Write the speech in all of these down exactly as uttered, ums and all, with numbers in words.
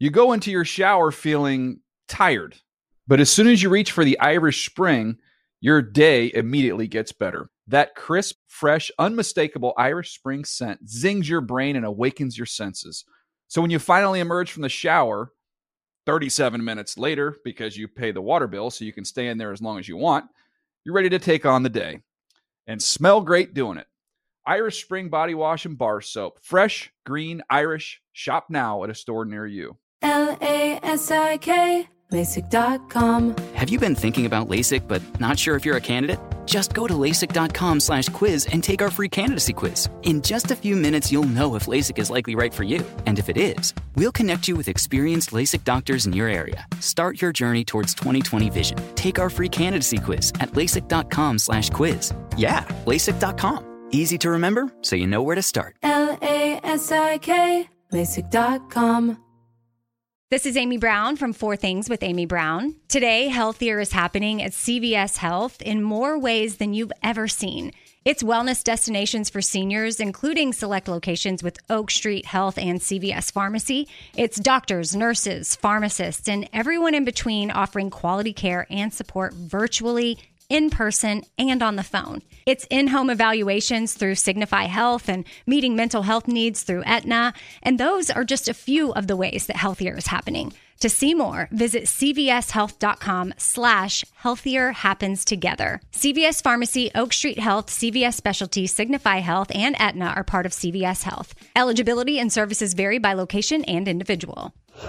You go into your shower feeling tired, but as soon as you reach for the Irish Spring, your day immediately gets better. That crisp, fresh, unmistakable Irish Spring scent zings your brain and awakens your senses. So when you finally emerge from the shower, thirty-seven minutes later, because you pay the water bill so you can stay in there as long as you want, you're ready to take on the day. And smell great doing it. Irish Spring Body Wash and Bar Soap. Fresh, green, Irish. Shop now at a store near you. L A S I K, LASIK dot com. Have you been thinking about LASIK but not sure if you're a candidate? Just go to LASIK.com slash quiz and take our free candidacy quiz. In just a few minutes, you'll know if LASIK is likely right for you. And if it is, we'll connect you with experienced LASIK doctors in your area. Start your journey towards twenty twenty vision. Take our free candidacy quiz at LASIK.com slash quiz. Yeah, LASIK dot com. Easy to remember, so you know where to start. L A S I K, LASIK dot com. This is Amy Brown from Four Things with Amy Brown. Today, healthier is happening at C V S Health in more ways than you've ever seen. It's wellness destinations for seniors, including select locations with Oak Street Health and C V S Pharmacy. It's doctors, nurses, pharmacists, and everyone in between offering quality care and support virtually, in person, and on the phone. It's in-home evaluations through Signify Health and meeting mental health needs through Aetna. And those are just a few of the ways that healthier is happening. To see more, visit cvshealth.com slash healthier happens together. C V S Pharmacy, Oak Street Health, C V S Specialty, Signify Health, and Aetna are part of C V S Health. Eligibility and services vary by location and individual.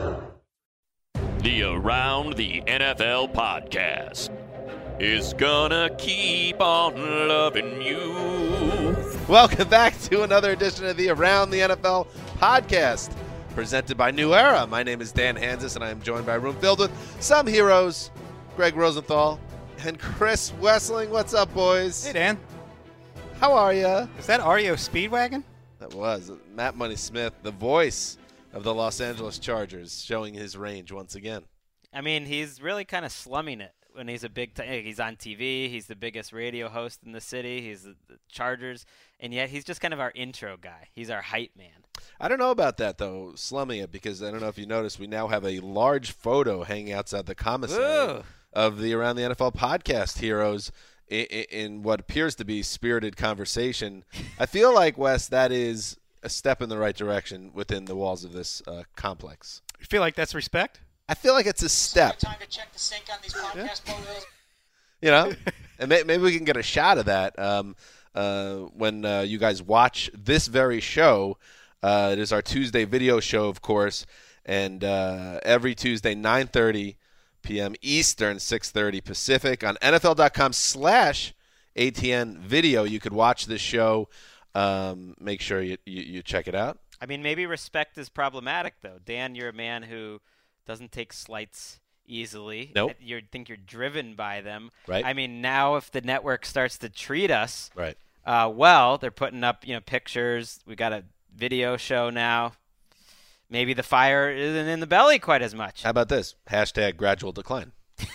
The Around the N F L podcast is gonna keep on loving you. Welcome back to another edition of the Around the N F L podcast, presented by New Era. My name is Dan Hansis, and I am joined by a room filled with some heroes, Greg Rosenthal and Chris Wessling. What's up, boys? Hey, Dan. How are ya? Is that R E O Speedwagon? That was Matt Money Smith, the voice of the Los Angeles Chargers, showing his range once again. I mean, he's really kind of slumming it. When he's a big, t- he's on T V. He's the biggest radio host in the city. He's the, the Chargers, and yet he's just kind of our intro guy. He's our hype man. I don't know about that though, slumming it, because I don't know if you noticed, we now have a large photo hanging outside the commissary Ooh. of the Around the N F L podcast heroes in, in what appears to be spirited conversation. I feel like, Wes, that is a step in the right direction within the walls of this uh, complex. You feel like that's respect? I feel like it's a step. Time to check the sync on these podcast photos. You know, and may, maybe we can get a shot of that um, uh, when uh, you guys watch this very show. Uh, it is our Tuesday video show, of course, and uh, every Tuesday, nine thirty p.m. Eastern, six thirty Pacific, on N F L dot com slash A T N video. You could watch this show. Um, make sure you, you, you check it out. I mean, maybe respect is problematic, though. Dan, you're a man who doesn't take slights easily. Nope. You think you're driven by them. Right. I mean, now if the network starts to treat us right, uh, well, they're putting up, you know, pictures. We got a video show now. Maybe the fire isn't in the belly quite as much. How about this? Hashtag gradual decline.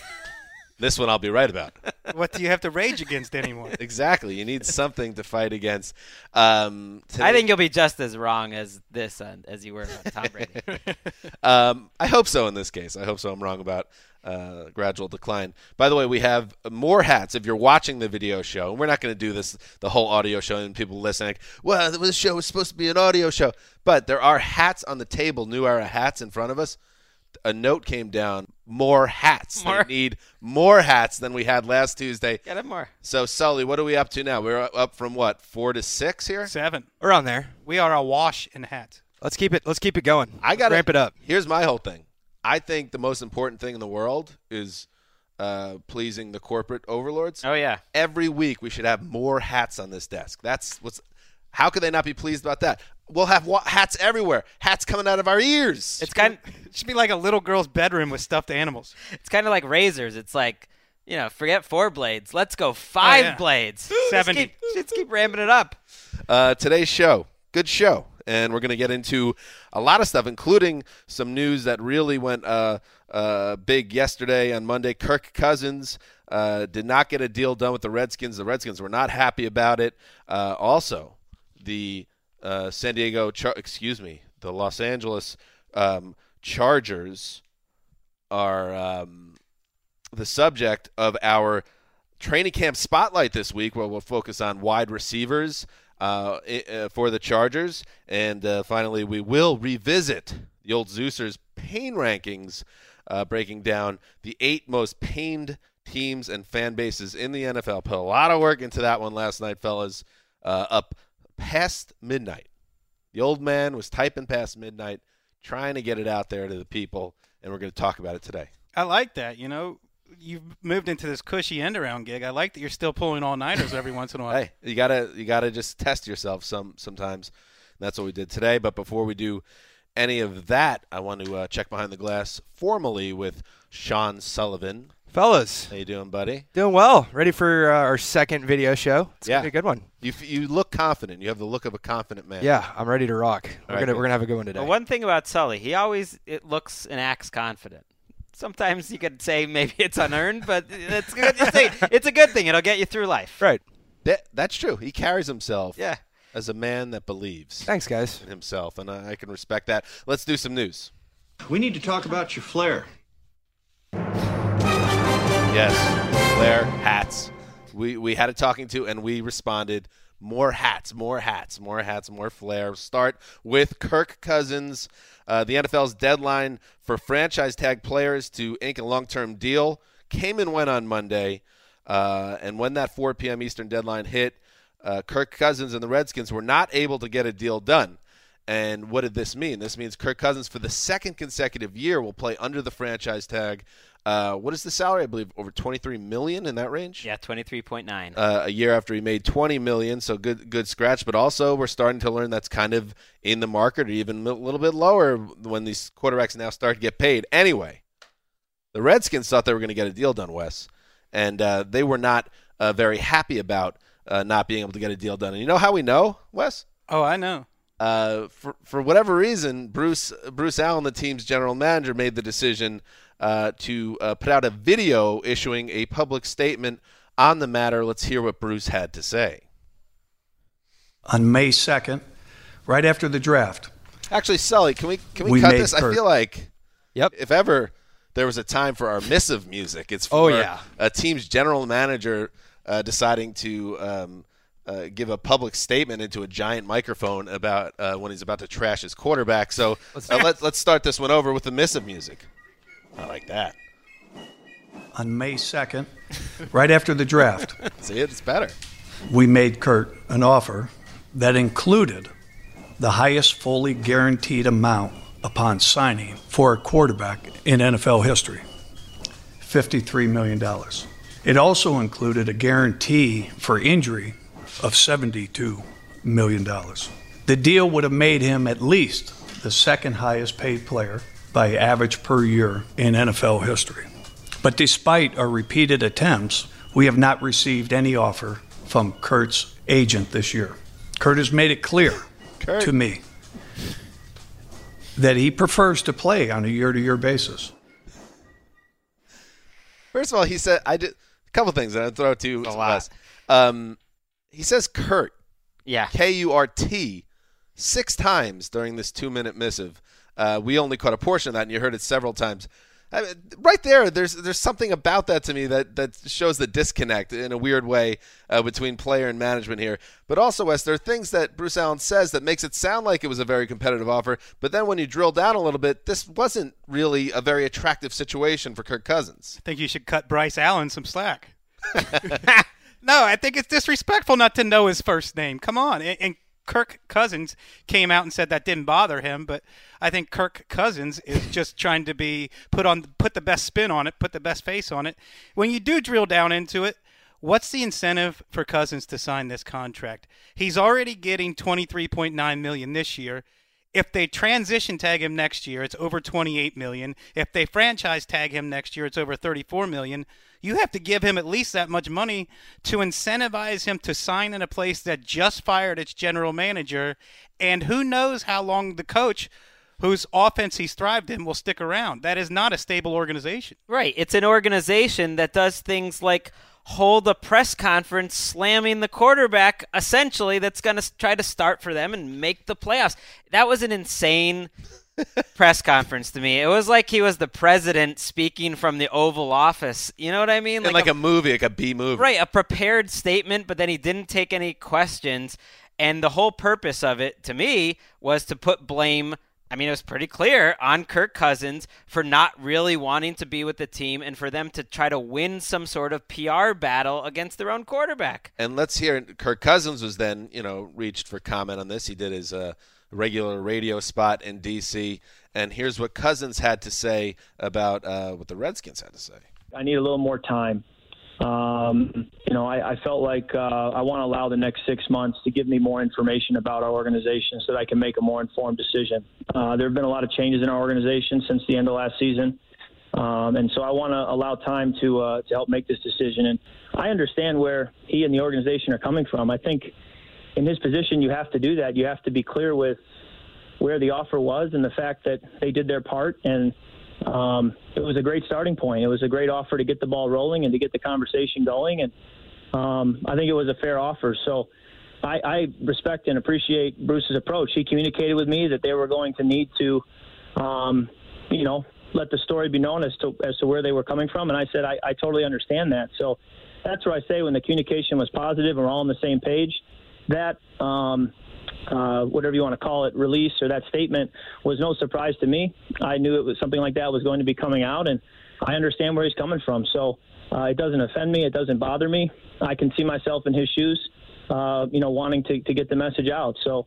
This one I'll be right about. What do you have to rage against anymore? Exactly. You need something to fight against. Um, I think you'll be just as wrong as this uh, as you were about Tom Brady. um, I hope so in this case. I hope so. I'm wrong about uh, gradual decline. By the way, we have more hats if you're watching the video show. And we're not going to do this, the whole audio show, and people listening, like, well, this show was supposed to be an audio show. But there are hats on the table, New Era hats in front of us. A note came down, more hats. More. They need more hats than we had last Tuesday. Get him more. So, Sully, what are we up to now? We're up from, what, four to six here? Seven. Around there. We are awash in hats. Let's keep it. Let's keep it going. I got to ramp it up. Here's my whole thing. I think the most important thing in the world is uh, pleasing the corporate overlords. Oh, yeah. Every week we should have more hats on this desk. That's what's. How could they not be pleased about that? We'll have wa- hats everywhere. Hats coming out of our ears. It's kind. It should be like a little girl's bedroom with stuffed animals. It's kind of like razors. It's like, you know, forget four blades. Let's go five oh, yeah. blades. Seventy. Let's keep, let's keep ramping it up. Uh, today's show, good show, and we're going to get into a lot of stuff, including some news that really went uh, uh, big yesterday on Monday. Kirk Cousins uh, did not get a deal done with the Redskins. The Redskins were not happy about it. Uh, also, the uh, San Diego, Char- excuse me, the Los Angeles um, Chargers are um, the subject of our training camp spotlight this week, where we'll focus on wide receivers uh, uh, for the Chargers. And uh, finally, we will revisit the old Zeusers pain rankings, uh, breaking down the eight most pained teams and fan bases in the N F L. Put a lot of work into that one last night, fellas, uh, up past midnight. The old man was typing past midnight, trying to get it out there to the people, and we're going to talk about it today. I like that. You know, you've moved into this cushy end-around gig. I like that you're still pulling all-nighters every once in a while. Hey, you gotta you gotta just test yourself some sometimes. And that's what we did today. But before we do any of that, I want to uh, check behind the glass formally with Sean Sullivan. Fellas, how you doing, buddy? Doing well. Ready for uh, our second video show. It's yeah. gonna be a good one. You you look confident. You have the look of a confident man. Yeah, I'm ready to rock. All we're right, gonna good. we're gonna have a good one today. Well, one thing about Sully, he always it looks and acts confident. Sometimes you could say maybe it's unearned, but it's good. It's a, it's a good thing. It'll get you through life. Right. That that's true. He carries himself. Yeah. As a man that believes. Thanks, guys. In himself, and I, I can respect that. Let's do some news. We need to talk about your flair. Yes, flair, hats. We we had a talking to, and we responded, more hats, more hats, more hats, more flair. Start with Kirk Cousins. Uh, the N F L's deadline for franchise tag players to ink a long-term deal came and went on Monday, uh, and when that four p.m. Eastern deadline hit, uh, Kirk Cousins and the Redskins were not able to get a deal done. And what did this mean? This means Kirk Cousins, for the second consecutive year, will play under the franchise tag. Uh, what is the salary? I believe over twenty-three million dollars, in that range. Yeah, twenty-three point nine. Uh, a year after he made twenty million dollars, so good, good scratch. But also, we're starting to learn that's kind of in the market, or even a little bit lower when these quarterbacks now start to get paid. Anyway, the Redskins thought they were going to get a deal done, Wes, and uh, they were not uh, very happy about uh, not being able to get a deal done. And you know how we know, Wes? Oh, I know. Uh, for for whatever reason, Bruce Bruce Allen, the team's general manager, made the decision uh, to uh, put out a video issuing a public statement on the matter. Let's hear what Bruce had to say. On May second, right after the draft. Actually, Sully, can we can we, We cut made this? Kirk. I feel like Yep. if ever there was a time for our missive music, it's Oh, for yeah. a team's general manager uh, deciding to um, uh, give a public statement into a giant microphone about uh, when he's about to trash his quarterback. So uh, let, let's start this one over with the missive music. I like that. On May second, right after the draft, See, it's better. we made Kurt an offer that included the highest fully guaranteed amount upon signing for a quarterback in N F L history, fifty-three million dollars. It also included a guarantee for injury of seventy-two million dollars. The deal would have made him at least the second highest paid player by average per year in N F L history. But despite our repeated attempts, we have not received any offer from Kurt's agent this year. Kurt has made it clear Kurt. to me that he prefers to play on a year-to-year basis. First of all, he said I did a couple things, and I'll throw it to you. A lot. Um, he says Kurt, Yeah. K U R T, six times during this two-minute missive. Uh, we only caught a portion of that, and you heard it several times. I mean, right there, there's there's something about that to me that, that shows the disconnect in a weird way uh, between player and management here. But also, Wes, there are things that Bruce Allen says that makes it sound like it was a very competitive offer. But then when you drill down a little bit, this wasn't really a very attractive situation for Kirk Cousins. I think you should cut Bryce Allen some slack. No, I think it's disrespectful not to know his first name. Come on. And, and Kirk Cousins came out and said that didn't bother him, but I think Kirk Cousins is just trying to be put on put the best spin on it, put the best face on it. When you do drill down into it, what's the incentive for Cousins to sign this contract? He's already getting twenty-three point nine million dollars this year. If they transition tag him next year, it's over twenty-eight million dollars. If they franchise tag him next year, it's over thirty-four million dollars. You have to give him at least that much money to incentivize him to sign in a place that just fired its general manager. And who knows how long the coach whose offense he's thrived in will stick around. That is not a stable organization. Right. It's an organization that does things like hold a press conference slamming the quarterback, essentially, that's going to try to start for them and make the playoffs. That was an insane press conference to me. It was like he was the president speaking from the Oval Office. You know what I mean? Like, like a, a movie, like a B movie. Right, a prepared statement, but then he didn't take any questions. And the whole purpose of it, to me, was to put blame, I mean, it was pretty clear, on Kirk Cousins for not really wanting to be with the team and for them to try to win some sort of P R battle against their own quarterback. And let's hear, Kirk Cousins was then, you know, reached for comment on this. He did his uh, regular radio spot in D C, and here's what Cousins had to say about uh, what the Redskins had to say. I need a little more time. Um, you know, I, I felt like uh, I want to allow the next six months to give me more information about our organization so that I can make a more informed decision. Uh, there have been a lot of changes in our organization since the end of last season. Um, and so I want to allow time to uh, to help make this decision. And I understand where he and the organization are coming from. I think in his position, you have to do that. You have to be clear with where the offer was and the fact that they did their part. And Um, it was a great starting point. It was a great offer to get the ball rolling and to get the conversation going. And um, I think it was a fair offer. So I, I respect and appreciate Bruce's approach. He communicated with me that they were going to need to, um, you know, let the story be known as to as to where they were coming from. And I said, I, I totally understand that. So that's what I say when the communication was positive and we're all on the same page. That, um, Uh, whatever you want to call it, release or that statement was no surprise to me. I knew it was something like that was going to be coming out, and I understand where he's coming from. So uh, it doesn't offend me. It doesn't bother me. I can see myself in his shoes, uh, you know, wanting to, to get the message out. So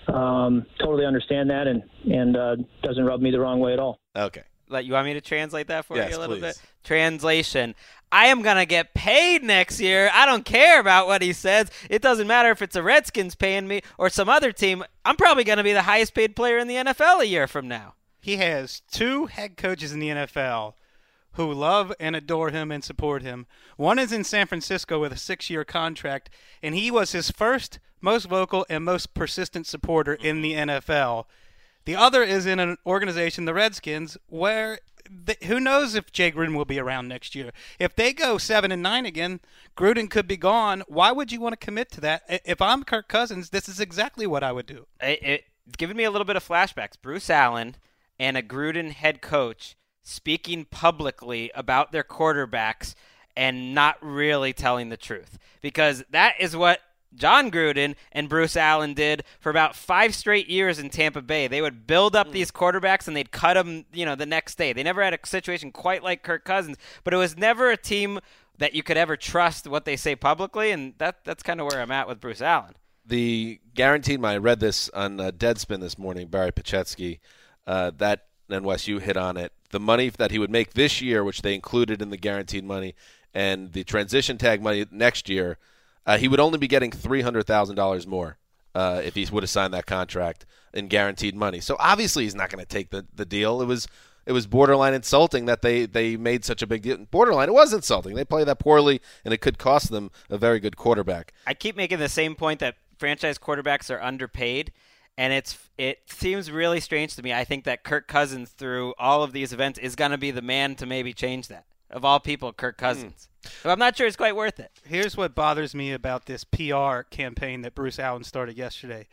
um, totally understand that, and, and uh, doesn't rub me the wrong way at all. Okay. Like, you want me to translate that for yes, you a little please. bit? Translation. I am going to get paid next year. I don't care about what he says. It doesn't matter if it's the Redskins paying me or some other team. I'm probably going to be the highest paid player in the N F L a year from now. He has two head coaches in the N F L who love and adore him and support him. One is in San Francisco with a six-year contract, and he was his first, most vocal, and most persistent supporter in the N F L. The other is in an organization, the Redskins, where they, who knows if Jay Gruden will be around next year. If they go seven and nine again, Gruden could be gone. Why would you want to commit to that? If I'm Kirk Cousins, this is exactly what I would do. It, it, it's giving me a little bit of flashbacks. Bruce Allen and a Gruden head coach speaking publicly about their quarterbacks and not really telling the truth, because that is what John Gruden and Bruce Allen did for about five straight years in Tampa Bay. They would build up these quarterbacks and they'd cut them, you know, the next day. They never had a situation quite like Kirk Cousins, but it was never a team that you could ever trust what they say publicly, and that that's kind of where I'm at with Bruce Allen. The guaranteed money, I read this on uh, Deadspin this morning, Barry Pachetsky, uh, that, and Wes, you hit on it. The money that he would make this year, which they included in the guaranteed money, and the transition tag money next year, Uh, he would only be getting three hundred thousand dollars more uh, if he would have signed that contract in guaranteed money. So obviously he's not going to take the, the deal. It was it was borderline insulting that they, they made such a big deal. Borderline, it was insulting. They play that poorly, and it could cost them a very good quarterback. I keep making the same point that franchise quarterbacks are underpaid, and it's it seems really strange to me. I think that Kirk Cousins, through all of these events, is going to be the man to maybe change that. Of all people, Kirk Cousins. Mm. So I'm not sure it's quite worth it. Here's what bothers me about this P R campaign that Bruce Allen started yesterday.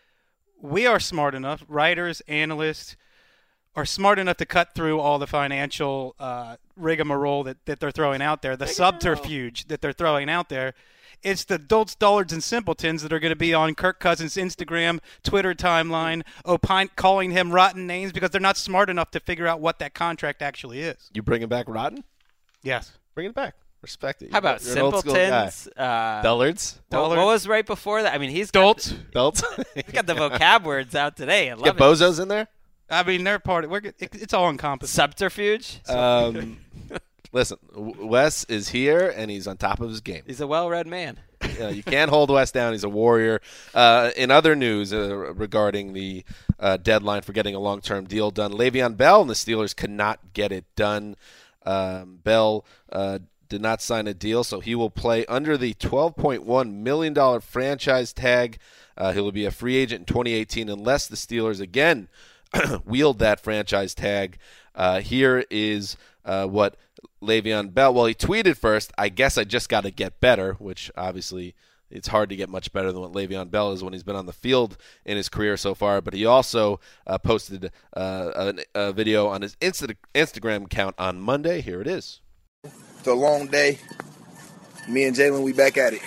We are smart enough, writers, analysts, are smart enough to cut through all the financial uh, rigmarole that, that they're throwing out there, the subterfuge that they're throwing out there. It's the dolts, dullards, and simpletons that are going to be on Kirk Cousins' Instagram, Twitter timeline, opine, calling him rotten names because they're not smart enough to figure out what that contract actually is. You bringing back rotten? Yes. Bring it back. Respect it. How about You're simpletons? Uh, Dullards? What, what was right before that? I mean, he's Dolts. got the, Dolts. he's got the vocab words out today. I love Get it. bozos in there? I mean, they're part of it. It's all encompassing. Subterfuge? Um, listen, Wes is here, and he's on top of his game. He's a well-read man. You know, you can't hold Wes down. He's a warrior. Uh, in other news uh, regarding the uh, deadline for getting a long-term deal done, Le'Veon Bell and the Steelers could not get it done. Um, Bell uh, did not sign a deal, so he will play under the twelve point one million dollars franchise tag. Uh, he will be a free agent in twenty eighteen unless the Steelers again wield that franchise tag. Uh, here is uh, what Le'Veon Bell, well, he tweeted first, I guess I just got to get better, which obviously it's hard to get much better than what Le'Veon Bell is when he's been on the field in his career so far. But he also uh, posted uh, a, a video on his Insta- Instagram account on Monday. Here it is. It's a long day. Me and Jalen, we back at it.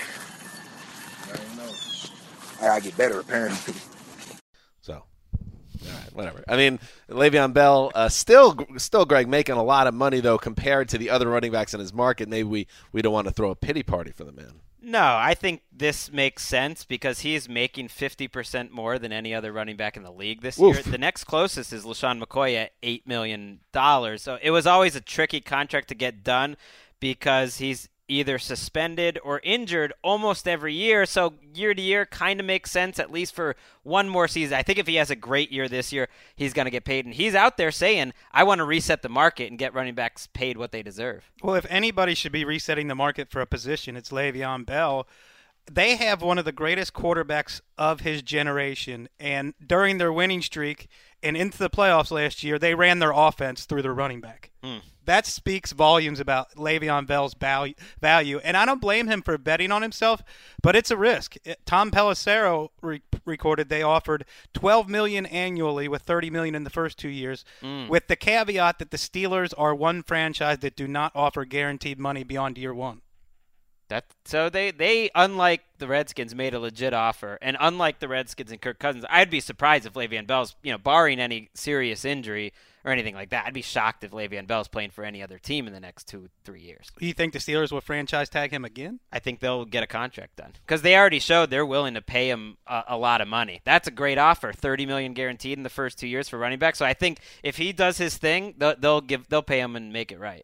I don't know. I gotta get better, apparently. So, all right, whatever. I mean, Le'Veon Bell, uh, still, still, Greg, making a lot of money, though, compared to the other running backs in his market. Maybe we, we don't want to throw a pity party for the man. No, I think this makes sense because he's making fifty percent more than any other running back in the league this Oof. year. The next closest is LaShawn McCoy at eight million dollars. So it was always a tricky contract to get done because he's either suspended or injured almost every year. So year to year kind of makes sense, at least for one more season. I think if he has a great year this year, he's going to get paid. And he's out there saying, I want to reset the market and get running backs paid what they deserve. Well, if anybody should be resetting the market for a position, it's Le'Veon Bell. They have one of the greatest quarterbacks of his generation. And during their winning streak and into the playoffs last year, they ran their offense through their running back. Mm. That speaks volumes about Le'Veon Bell's value. And I don't blame him for betting on himself, but it's a risk. Tom Pelissero re- recorded they offered twelve million dollars annually with thirty million dollars in the first two years, mm. with the caveat that the Steelers are one franchise that do not offer guaranteed money beyond year one. That so they, they, unlike the Redskins, made a legit offer. And unlike the Redskins and Kirk Cousins, I'd be surprised if Le'Veon Bell's, you know, barring any serious injury or anything like that, I'd be shocked if Le'Veon Bell's playing for any other team in the next two, three years. You think the Steelers will franchise tag him again? I think they'll get a contract done because they already showed they're willing to pay him a, a lot of money. That's a great offer, thirty million dollars guaranteed in the first two years for running back. So I think if he does his thing, they'll, they'll give they'll pay him and make it right.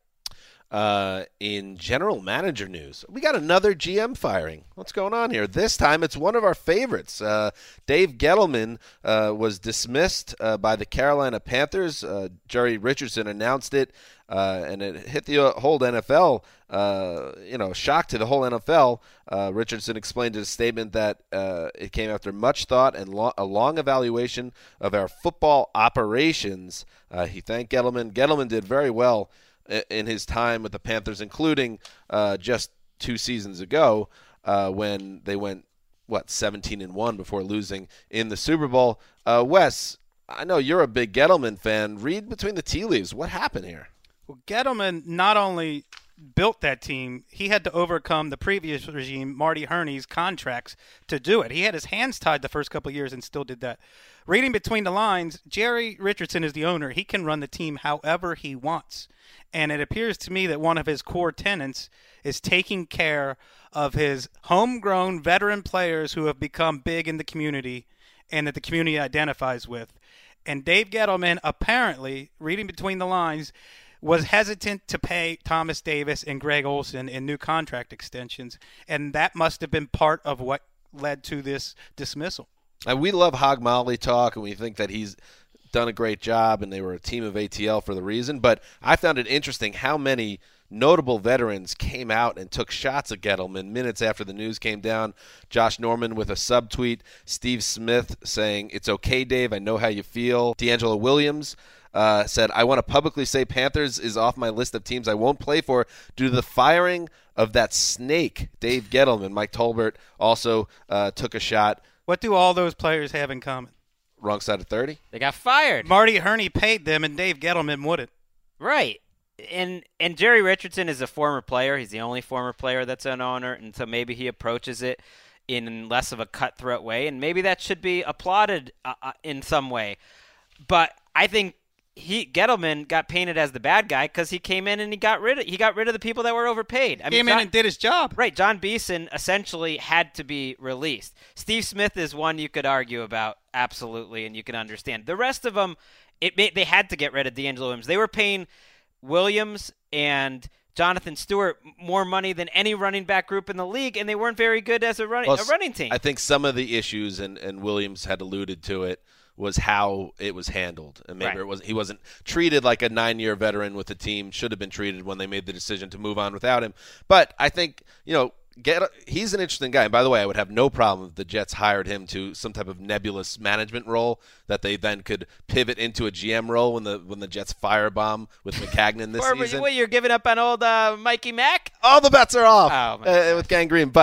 Uh, in general manager news, we got another G M firing. What's going on here? This time it's one of our favorites. Uh, Dave Gettleman uh, was dismissed uh, by the Carolina Panthers. Uh, Jerry Richardson announced it, uh, and it hit the whole N F L, uh, you know, shock to the whole N F L. Uh, Richardson explained in a statement that uh, it came after much thought and lo- a long evaluation of our football operations. Uh, he thanked Gettleman. Gettleman did very well in his time with the Panthers, including uh, just two seasons ago uh, when they went, what, seventeen and one before losing in the Super Bowl. Uh, Wes, I know you're a big Gettleman fan. Read between the tea leaves. What happened here? Well, Gettleman not only built that team, he had to overcome the previous regime, Marty Herney's contracts, to do it. He had his hands tied the first couple of years and still did that. Reading between the lines, Jerry Richardson is the owner. He can run the team however he wants. And it appears to me that one of his core tenets is taking care of his homegrown veteran players who have become big in the community and that the community identifies with. And Dave Gettleman, apparently, reading between the lines, was hesitant to pay Thomas Davis and Greg Olsen in new contract extensions. And that must have been part of what led to this dismissal. And we love Hog Molly talk, and we think that he's done a great job, and they were a team of A T L for the reason. But I found it interesting how many notable veterans came out and took shots at Gettleman minutes after the news came down. Josh Norman with a subtweet. Steve Smith saying, "It's okay, Dave. I know how you feel." D'Angelo Williams uh, said, "I want to publicly say Panthers is off my list of teams I won't play for due to the firing of that snake, Dave Gettleman." Mike Tolbert also uh, took a shot. What do all those players have in common? Wrong side of thirty. They got fired. Marty Herney paid them, and Dave Gettleman wouldn't. Right. And and Jerry Richardson is a former player. He's the only former player that's an owner, and so maybe he approaches it in less of a cutthroat way, and maybe that should be applauded uh, uh, in some way. But I think he Gettleman got painted as the bad guy because he came in and he got rid of he got rid of the people that were overpaid. I came mean, John, in and did his job. Right. John Beeson essentially had to be released. Steve Smith is one you could argue about, absolutely, and you can understand. The rest of them, it they had to get rid of D'Angelo Williams. They were paying Williams and Jonathan Stewart more money than any running back group in the league, and they weren't very good as a running, well, a running team. I think some of the issues, and, and Williams had alluded to it, was how it was handled. And maybe right. it was he wasn't treated like a nine-year veteran with the team should have been treated when they made the decision to move on without him. But I think, you know, Get, he's an interesting guy. And by the way, I would have no problem if the Jets hired him to some type of nebulous management role that they then could pivot into a G M role when the when the Jets firebomb with McCagnon this or, season. What, you're giving up on old uh, Mikey Mack? All the bets are off oh, uh, with gangrene. But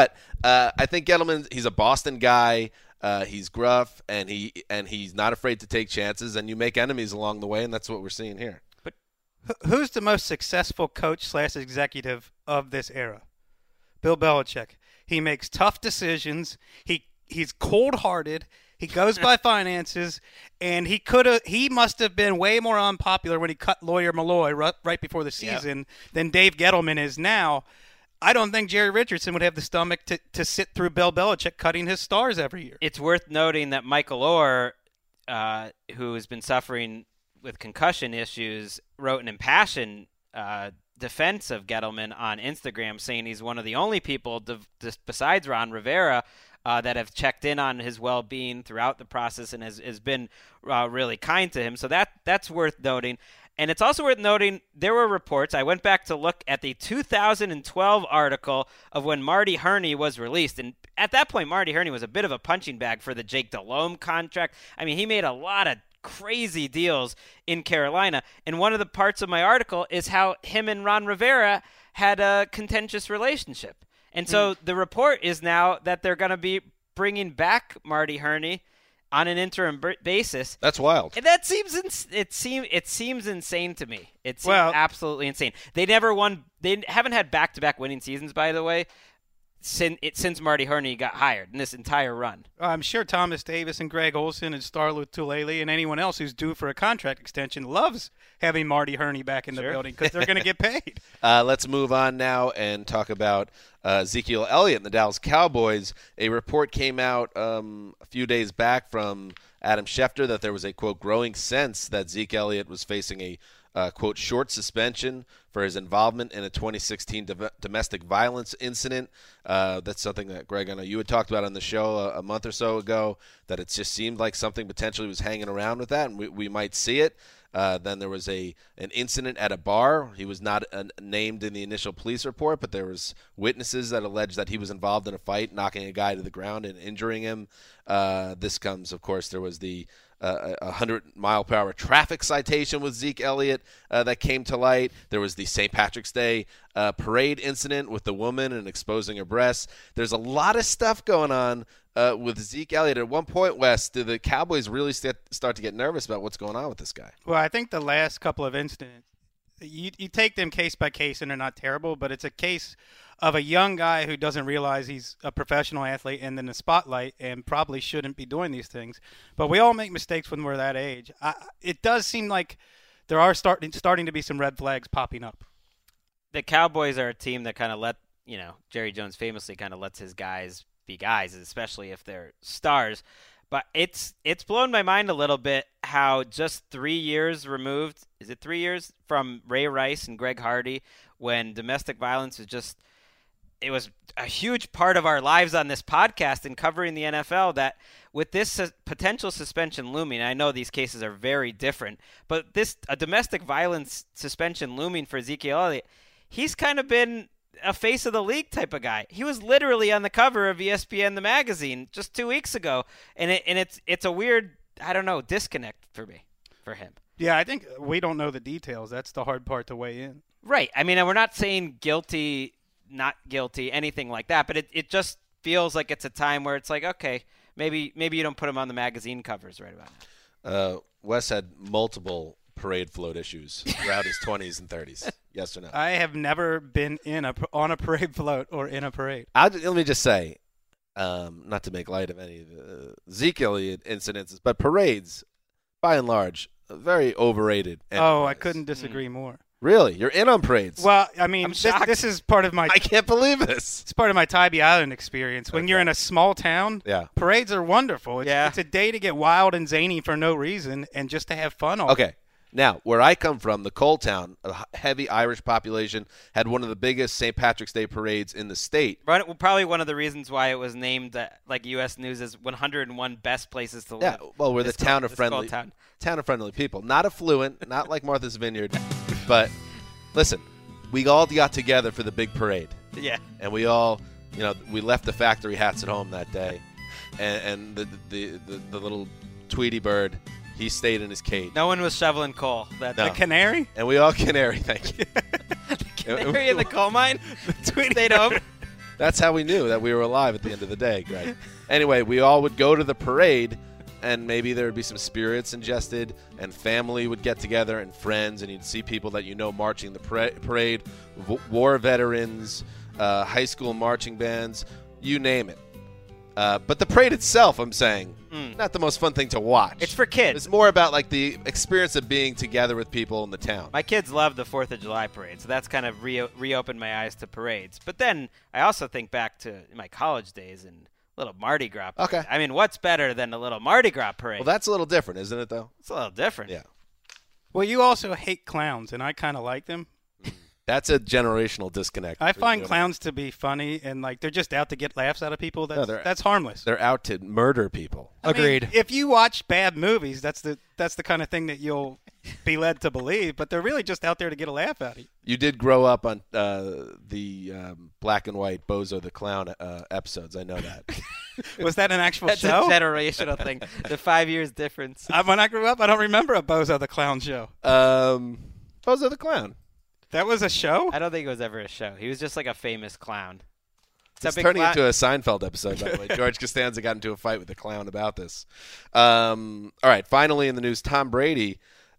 uh, I think Gettleman, he's a Boston guy. Uh, he's gruff, and he and he's not afraid to take chances, and you make enemies along the way, and that's what we're seeing here. But who's the most successful coach slash executive of this era? Bill Belichick. He makes tough decisions. He he's cold-hearted. He goes by finances, and he could have. He must have been way more unpopular when he cut Lawyer Malloy right, right before the season yep. than Dave Gettleman is now. I don't think Jerry Richardson would have the stomach to, to sit through Bill Belichick cutting his stars every year. It's worth noting that Michael Orr, uh, who has been suffering with concussion issues, wrote an impassioned uh, defense of Gettleman on Instagram, saying he's one of the only people, d- d- besides Ron Rivera, uh, that have checked in on his well-being throughout the process and has, has been uh, really kind to him. So that that's worth noting. And it's also worth noting there were reports. I went back to look at the two thousand twelve article of when Marty Hurney was released. And at that point, Marty Hurney was a bit of a punching bag for the Jake Delhomme contract. I mean, he made a lot of crazy deals in Carolina. And one of the parts of my article is how him and Ron Rivera had a contentious relationship. And so mm. the report is now that they're going to be bringing back Marty Hurney on an interim b- basis. That's wild. And that seems ins- it seems it seems insane to me. It seems well, absolutely insane. They never won. They haven't had back-to-back winning seasons, by the way, since it, since Marty Hurney got hired in this entire run. I'm sure Thomas Davis and Greg Olson and Starlou Tulele and anyone else who's due for a contract extension loves having Marty Hurney back in the sure. building because they're going to get paid. Uh, let's move on now and talk about uh, Ezekiel Elliott and the Dallas Cowboys. A report came out um, a few days back from Adam Schefter that there was a, quote, growing sense that Zeke Elliott was facing a, uh, quote, short suspension for his involvement in a twenty sixteen do- domestic violence incident. Uh, that's something that, Greg, I know you had talked about on the show a, a month or so ago, that it just seemed like something potentially was hanging around with that, and we, we might see it. Uh, then there was a an incident at a bar. He was not uh, named in the initial police report, but there was witnesses that alleged that he was involved in a fight, knocking a guy to the ground and injuring him. Uh, this comes, of course, there was the uh, one hundred mile per hour traffic citation with Zeke Elliott uh, that came to light. There was the Saint Patrick's Day uh, parade incident with the woman and exposing her breasts. There's a lot of stuff going on Uh, with Zeke Elliott. At one point, Wes, do the Cowboys really st- start to get nervous about what's going on with this guy? Well, I think the last couple of incidents, you, you take them case by case, and they're not terrible, but it's a case of a young guy who doesn't realize he's a professional athlete and in the spotlight and probably shouldn't be doing these things. But we all make mistakes when we're that age. I, it does seem like there are starting starting to be some red flags popping up. The Cowboys are a team that kind of let, you know, Jerry Jones famously kind of lets his guys be guys, especially if they're stars. But it's it's blown my mind a little bit how just three years removed, is it three years from Ray Rice and Greg Hardy, when domestic violence was just, it was a huge part of our lives on this podcast and covering the N F L, that with this su- potential suspension looming, I know these cases are very different, but this a domestic violence suspension looming for Ezekiel Elliott, he's kind of been a face of the league type of guy. He was literally on the cover of E S P N the magazine just two weeks ago, and it, and it's it's a weird, I don't know, disconnect for me, for him. Yeah, I think we don't know the details. That's the hard part to weigh in. Right. I mean, we're not saying guilty, not guilty, anything like that, but it, it just feels like it's a time where it's like, okay, maybe maybe you don't put him on the magazine covers right about now. Uh, Wes had multiple parade float issues throughout his twenties and thirties. Yes or no? I have never been in a on a parade float or in a parade. I'll, let me just say, um, not to make light of any of the Zeke Elliott incidences, but parades, by and large, very overrated. Oh, I couldn't disagree mm. more. Really? You're in on parades? Well, I mean, I'm this, shocked. this is part of my... I can't believe this. It's part of my Tybee Island experience. When okay. you're in a small town, yeah. parades are wonderful. It's, yeah. it's a day to get wild and zany for no reason and just to have fun all Okay. Day. Now, where I come from, the Coal Town, a heavy Irish population, had one of the biggest Saint Patrick's Day parades in the state. Probably one of the reasons why it was named, uh, like U S News, as one hundred one best places to live. Yeah, well, we're the town cold, of friendly, town. town of friendly people. Not affluent, not like Martha's Vineyard, but listen, we all got together for the big parade. Yeah, and we all, you know, we left the factory hats at home that day, and, and the, the the the little Tweety bird. He stayed in his cage. No one was shoveling coal. That no. The canary? And we all canary, thank you. The canary in the coal mine? The Tweety stayed home. That's how we knew that we were alive at the end of the day, Greg. Anyway, we all would go to the parade, and maybe there would be some spirits ingested, and family would get together, and friends, and you'd see people that you know marching the para- parade, v- war veterans, uh, high school marching bands, you name it. Uh, but the parade itself, I'm saying, mm. not the most fun thing to watch. It's for kids. It's more about like the experience of being together with people in the town. My kids love the fourth of July parade, so that's kind of re- reopened my eyes to parades. But then I also think back to my college days and little Mardi Gras parade. Okay. I mean, what's better than a little Mardi Gras parade? Well, that's a little different, isn't it, though? It's a little different. Yeah. Well, you also hate clowns, and I kind of like them. That's a generational disconnect. I find clowns to be funny, and like they're just out to get laughs out of people. That's, no, that's harmless. They're out to murder people. I Agreed. Mean, if you watch bad movies, that's the that's the kind of thing that you'll be led to believe. But they're really just out there to get a laugh out of you. You did grow up on uh, the um, black and white Bozo the Clown uh, episodes. I know that. Was that an actual that's show? That's a generational thing. The five years difference. I, when I grew up, I don't remember a Bozo the Clown show. Um, Bozo the Clown. That was a show? I don't think it was ever a show. He was just like a famous clown. It's, it's turning clown. into a Seinfeld episode, by the way. George Costanza got into a fight with a clown about this. Um, all right, finally in the news, Tom Brady,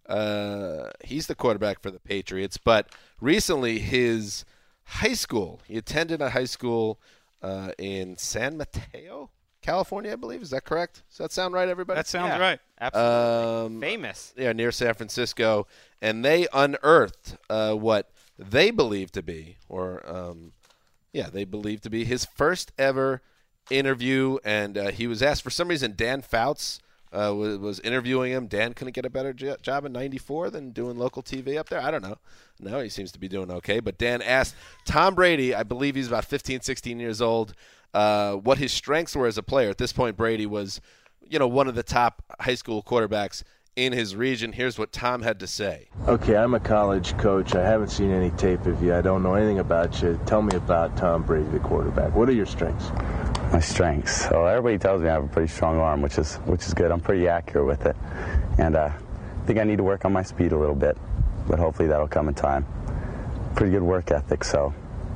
uh, he's the quarterback for the Patriots, but recently his high school, he attended a high school uh, in San Mateo, California, I believe. Is that correct? Does that sound right, everybody? That sounds yeah, right. Absolutely. Um, Famous. Yeah, near San Francisco. And they unearthed uh, what they believe to be, or, um, yeah, they believe to be his first ever interview. And uh, he was asked, for some reason, Dan Fouts uh, was, was interviewing him. Dan couldn't get a better j- job in ninety-four than doing local T V up there. I don't know. No, he seems to be doing okay. But Dan asked Tom Brady, I believe he's about fifteen, sixteen years old, uh, what his strengths were as a player. At this point, Brady was, you know, one of the top high school quarterbacks in his region. Here's what Tom had to say. Okay, I'm a college coach. I haven't seen any tape of you. I don't know anything about you. Tell me about Tom Brady, the quarterback. What are your strengths? My strengths. So everybody tells me I have a pretty strong arm, which is which is good. I'm pretty accurate with it. And uh, I think I need to work on my speed a little bit, but hopefully that'll come in time. Pretty good work ethic, so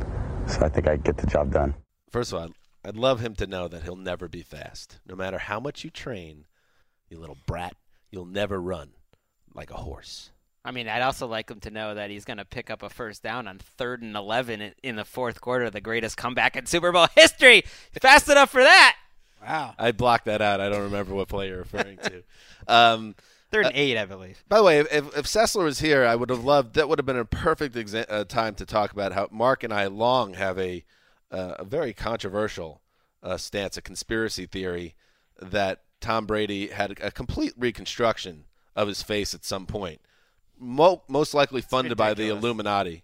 so I think I can get the job done. First of all, I'd love him to know that he'll never be fast. No matter how much you train, you little brat, you'll never run like a horse. I mean, I'd also like him to know that he's going to pick up a first down on third and eleven in the fourth quarter, the greatest comeback in Super Bowl history. Fast enough for that. Wow. I blocked that out. I don't remember what play you're referring to. Um, third and uh, eight, I believe. By the way, if, if Sessler was here, I would have loved, that would have been a perfect exa- uh, time to talk about how Mark and I long have a, uh, a very controversial uh, stance, a conspiracy theory that Tom Brady had a complete reconstruction of his face at some point, Mo- most likely funded by the Illuminati,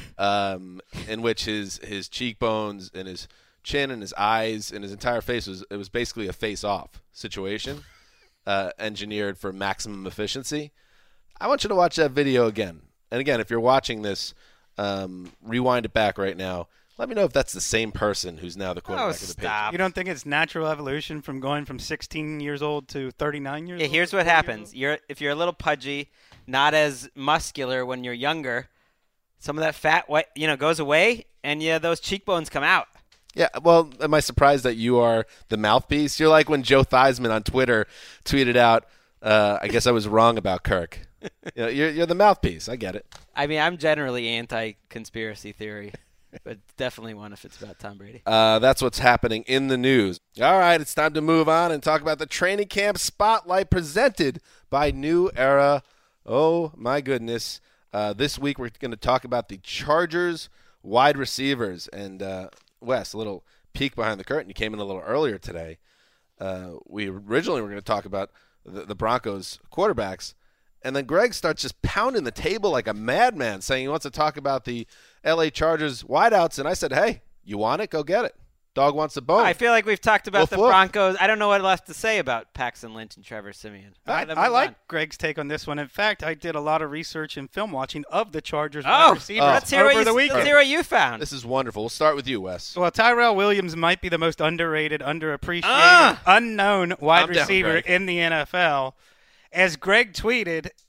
um, in which his his cheekbones and his chin and his eyes and his entire face was it was basically a face-off situation, uh, engineered for maximum efficiency. I want you to watch that video again. And again, if you're watching this, um, rewind it back right now. Let me know if that's the same person who's now the quarterback oh, of the stop. Patriots. You don't think it's natural evolution from going from sixteen years old to thirty-nine years yeah, old? Here's what happens. You're if you're a little pudgy, not as muscular when you're younger, some of that fat you know goes away and yeah, those cheekbones come out. Yeah, well, am I surprised that you are the mouthpiece? You're like when Joe Theismann on Twitter tweeted out, uh, I guess I was wrong about Kirk. You know, you're, you're the mouthpiece. I get it. I mean, I'm generally anti-conspiracy theory. But definitely one if it's about Tom Brady. Uh, that's what's happening in the news. All right, it's time to move on and talk about the training camp spotlight presented by New Era. Oh, my goodness. Uh, this week we're going to talk about the Chargers wide receivers. And, uh, Wes, a little peek behind the curtain. You came in a little earlier today. Uh, we originally were going to talk about the, the Broncos quarterbacks. And then Greg starts just pounding the table like a madman, saying he wants to talk about the L A Chargers wideouts. And I said, hey, you want it? Go get it. Dog wants a bone. I feel like we've talked about woof, the woof. Broncos. I don't know what left to say about Paxton Lynch and Trevor Siemian. I, I like Greg's take on this one. In fact, I did a lot of research and film watching of the Chargers oh, wide receivers oh. Let's hear over what the you, weekend. Let's hear what you found. This is wonderful. We'll start with you, Wes. Well, Tyrell Williams might be the most underrated, underappreciated, ah! unknown wide Calm down, receiver Greg. in the N F L. As Greg tweeted,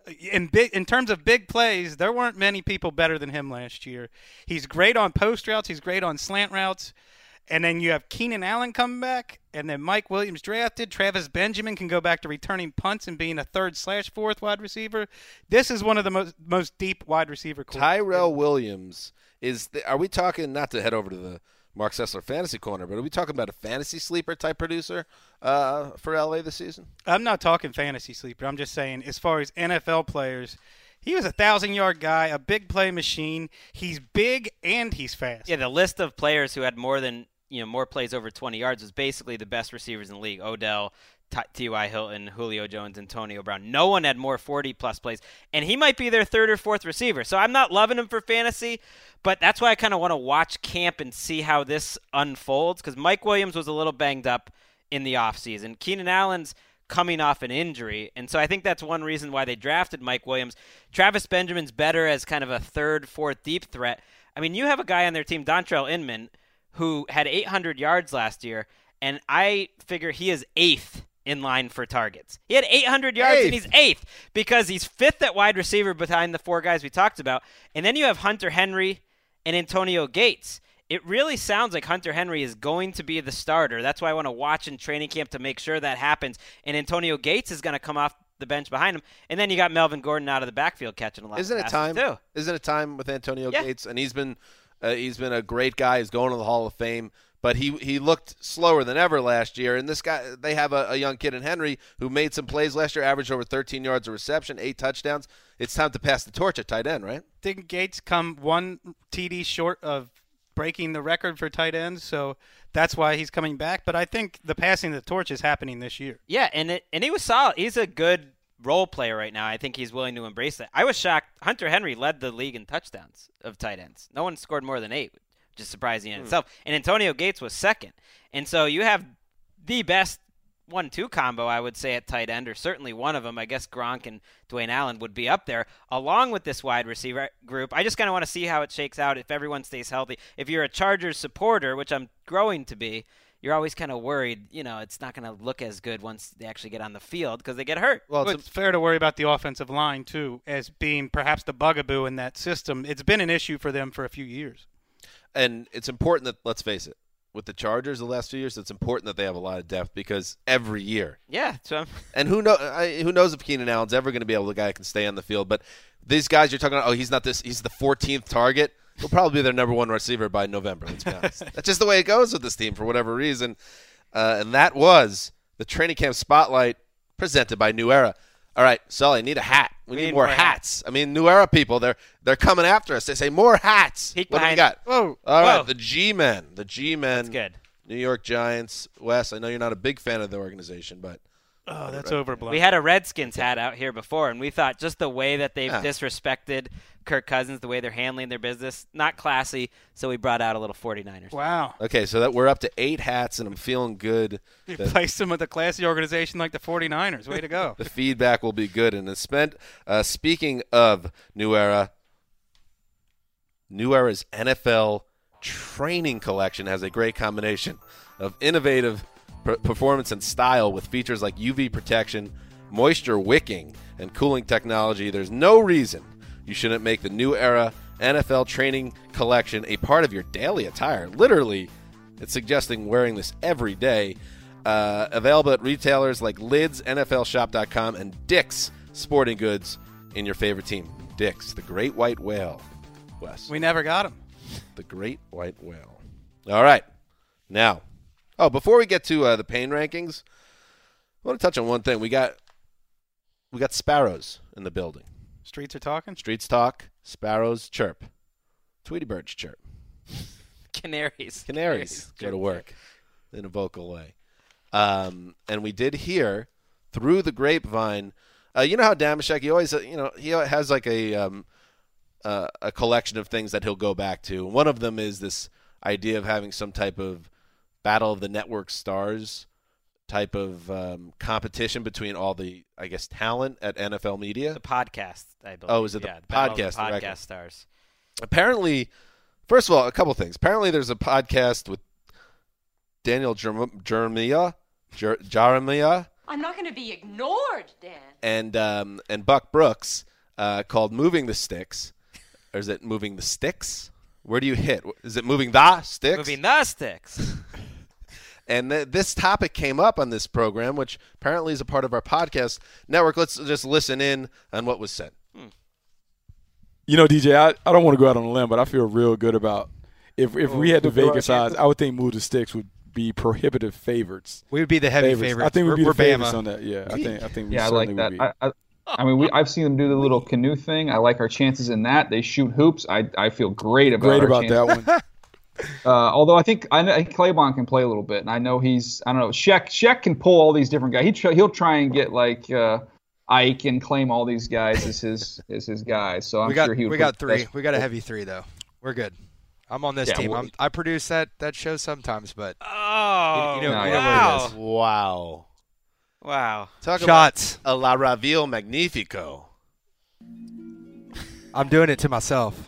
in big in terms of big plays, there weren't many people better than him last year. He's great on post routes. He's great on slant routes. And then you have Keenan Allen coming back, and then Mike Williams drafted. Travis Benjamin can go back to returning punts and being a third slash fourth wide receiver. This is one of the most most deep wide receiver corps. Tyrell Williams is. The, are we talking, not to head over to the Mark Sessler Fantasy Corner, but are we talking about a fantasy sleeper type producer uh, for L A this season? I'm not talking fantasy sleeper. I'm just saying as far as N F L players, he was a thousand-yard guy, a big play machine. He's big and he's fast. Yeah, the list of players who had more than you know more plays over twenty yards was basically the best receivers in the league. Odell, T Y. Hilton, Julio Jones, Antonio Brown. No one had more forty-plus plays, and he might be their third or fourth receiver. So I'm not loving him for fantasy, but that's why I kind of want to watch camp and see how this unfolds, because Mike Williams was a little banged up in the offseason. Keenan Allen's coming off an injury, and so I think that's one reason why they drafted Mike Williams. Travis Benjamin's better as kind of a third, fourth deep threat. I mean, you have a guy on their team, Dontrell Inman, who had eight hundred yards last year, and I figure he is eighth in line for targets. He had eight hundred yards, eighth. and he's eighth because he's fifth at wide receiver behind the four guys we talked about. And then you have Hunter Henry and Antonio Gates. It really sounds like Hunter Henry is going to be the starter. That's why I want to watch in training camp to make sure that happens. And Antonio Gates is going to come off the bench behind him. And then you got Melvin Gordon out of the backfield catching a lot Isn't of it passes time? too. Isn't it time with Antonio Yeah. Gates? And he's been uh, he's been a great guy. He's going to the Hall of Fame. But he he looked slower than ever last year. And this guy, they have a, a young kid in Henry who made some plays last year, averaged over thirteen yards of reception, eight touchdowns. It's time to pass the torch at tight end, right? Didn't Gates come one T D short of breaking the record for tight ends? So that's why he's coming back. But I think the passing of the torch is happening this year. Yeah, and it, and he was solid. He's a good role player right now. I think he's willing to embrace that. I was shocked. Hunter Henry led the league in touchdowns of tight ends. No one scored more than eight, which is surprising in Hmm. itself. And Antonio Gates was second. And so you have the best one two combo, I would say, at tight end, or certainly one of them. I guess Gronk and Dwayne Allen would be up there, along with this wide receiver group. I just kind of want to see how it shakes out if everyone stays healthy. If you're a Chargers supporter, which I'm growing to be, you're always kind of worried, you know, it's not going to look as good once they actually get on the field because they get hurt. Well, it's, it's fair to worry about the offensive line, too, as being perhaps the bugaboo in that system. It's been an issue for them for a few years. And it's important that, let's face it, with the Chargers the last few years, it's important that they have a lot of depth because every year. Yeah. So. And who, know, I, who knows if Keenan Allen's ever going to be able to guy that can stay on the field. But these guys you're talking about, oh, he's not this, he's the fourteenth target. He'll probably be their number one receiver by November, let's be honest. That's just the way it goes with this team for whatever reason. Uh, and that was the training camp spotlight presented by New Era. All right, Sully, need a hat. We, we need, need more, more hats. hats. I mean, New Era people, they're they're coming after us. They say more hats. Peek what do we behind- got? Whoa. All right, Whoa. the G-Men. The G-Men. That's good. New York Giants. Wes, I know you're not a big fan of the organization, but Oh, that's overblown. We had a Redskins hat out here before, and we thought just the way that they've Yeah. disrespected Kirk Cousins, the way they're handling their business, not classy, so we brought out a little forty-niners. Wow. Okay, so that we're up to eight hats, and I'm feeling good. You that placed them with a classy organization like the forty-niners. Way to go. the feedback will be good. And it's spent, uh, speaking of New Era, New Era's N F L training collection has a great combination of innovative per- performance and style with features like U V protection, moisture wicking, and cooling technology. There's no reason you shouldn't make the New Era N F L training collection a part of your daily attire. Literally, it's suggesting wearing this every day. Uh, available at retailers like Lids, N F L Shop dot com, and Dick's Sporting Goods in your favorite team. Dick's, the great white whale. Wes. We never got him. The great white whale. All right. Now, oh, before we get to uh, the pain rankings, I want to touch on one thing. We got we got sparrows in the building. Streets are talking? Streets talk, sparrows chirp. Tweety birds chirp. Canaries. Canaries go to work in a vocal way. Um, and we did hear through the grapevine, uh, you know how Damashek, he always, uh, you know, he has like a um, uh, a collection of things that he'll go back to. One of them is this idea of having some type of battle of the network stars type of um, competition between all the, I guess, talent at N F L Media. The podcast, I believe. Oh, is it the yeah, Battle podcast? of the the record? podcast stars. Apparently, first of all, a couple things. Apparently, there's a podcast with Daniel Jeremiah, Jer- Jeremiah, I'm not going to be ignored, Dan. and um, and Buck Brooks uh, called Moving the Sticks. Or is it Moving the Sticks? Where do you hit? Is it Moving the Sticks? Moving the Sticks. And th- this topic came up on this program, which apparently is a part of our podcast network. Let's just listen in on what was said. Hmm. You know, D J, I, I don't want to go out on a limb, but I feel real good about if if Oh, we had the we'll go Vegas out odds, I would think Move the Sticks would be prohibitive favorites. We would be the heavy favorites. favorites. I think we'd We're- be the we're favorites Bama. on that. Yeah, I think I think we yeah, I certainly like that. would be. I, I, I mean, we, I've seen them do the little canoe thing. I like our chances in that. They shoot hoops. I I feel great about Great our about chances. that one. Uh, although I think I know I think Claiborne can play a little bit, and I know he's I don't know Sheck Sheck can pull all these different guys. He tr- he'll try and get like uh, Ike and claim all these guys as his as his guys. So I'm we got sure he would. we put got the three. best- We got a heavy three though. We're good. I'm on this Yeah, team. well- I'm, I produce that that show sometimes, but Oh, you, you know, no, you know wow. where it is. Wow. Wow. Talk Shots. about a La Raville Magnifico. I'm doing it to myself.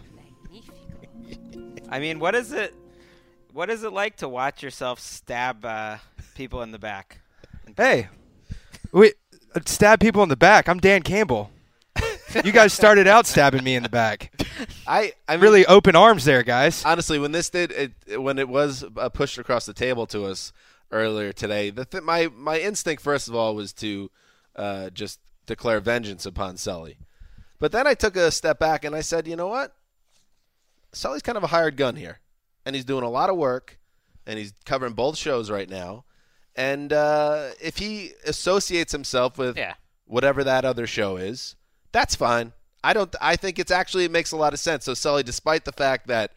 I mean, what is it? What is it like to watch yourself stab uh, people in the back? Hey, we uh, stab people in the back. I'm Dan Campbell. You guys started out stabbing me in the back. I, I mean, Really open arms there, guys. honestly, when this did it, when it was uh, pushed across the table to us earlier today, the th- my my instinct first of all was to uh, just declare vengeance upon Sully, but then I took a step back and I said, you know what, Sully's kind of a hired gun here, and he's doing a lot of work, and he's covering both shows right now, and uh, if he associates himself with Yeah. whatever that other show is, that's fine. I don't. I think it's actually it makes a lot of sense. So Sully, despite the fact that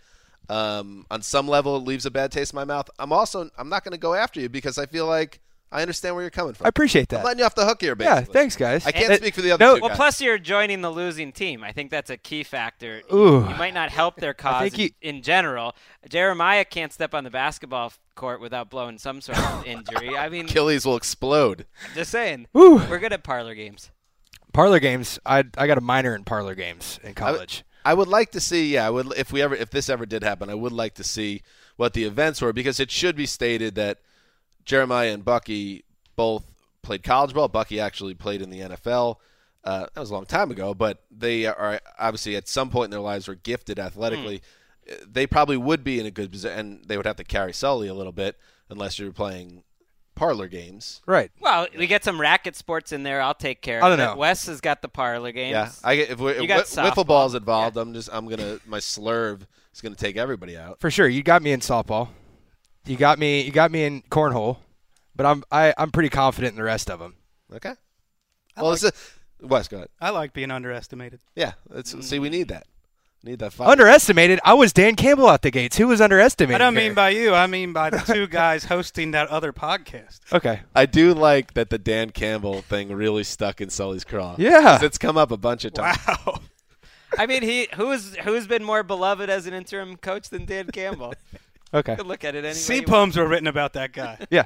um, on some level it leaves a bad taste in my mouth, I'm also I'm not going to go after you because I feel like I understand where you're coming from. I appreciate I'm that. letting you off the hook here, Yeah, basically. thanks, guys. I can't And- speak for the other no, two Well, guys. plus you're joining the losing team. I think that's a key factor. Ooh. You might not help their cause think he- in, in general. Jeremiah can't step on the basketball court without blowing some sort of injury. I mean, Achilles will explode. just saying. Woo. We're good at parlor games. Parlor games. I I got a minor in parlor games in college. I would like to see, yeah, I would if we ever if this ever did happen, I would like to see what the events were because it should be stated that Jeremiah and Bucky both played college ball. Bucky actually played in the N F L. Uh, that was a long time ago, but they are obviously at some point in their lives were gifted athletically. Mm. They probably would be in a good position, and they would have to carry Sully a little bit unless you're playing parlor games. Right. Well, we get some racket sports in there. I'll take care of I don't it. know. Wes has got the parlor games. Yeah, I get if, we, You if got wi- wiffle softball. ball's involved. I'm just I'm gonna my slurve is gonna take everybody out. For sure. You got me in softball. You got me. You got me in cornhole. But I'm I, I'm pretty confident in the rest of them. Okay. Well, it's a, Wes, go ahead. I like being underestimated. Yeah, it's, see, we need that. Need that. Fight. Underestimated. I was Dan Campbell out the gates. Who was underestimated? I don't here? mean by you. I mean by the two guys hosting that other podcast. Okay. I do like that the Dan Campbell thing really stuck in Sully's craw. Yeah. 'Cause it's come up a bunch of times. Wow. I mean, he who's who's been more beloved as an interim coach than Dan Campbell? Okay. Could look at it anyway. Sea you want. poems were written about that guy. Yeah.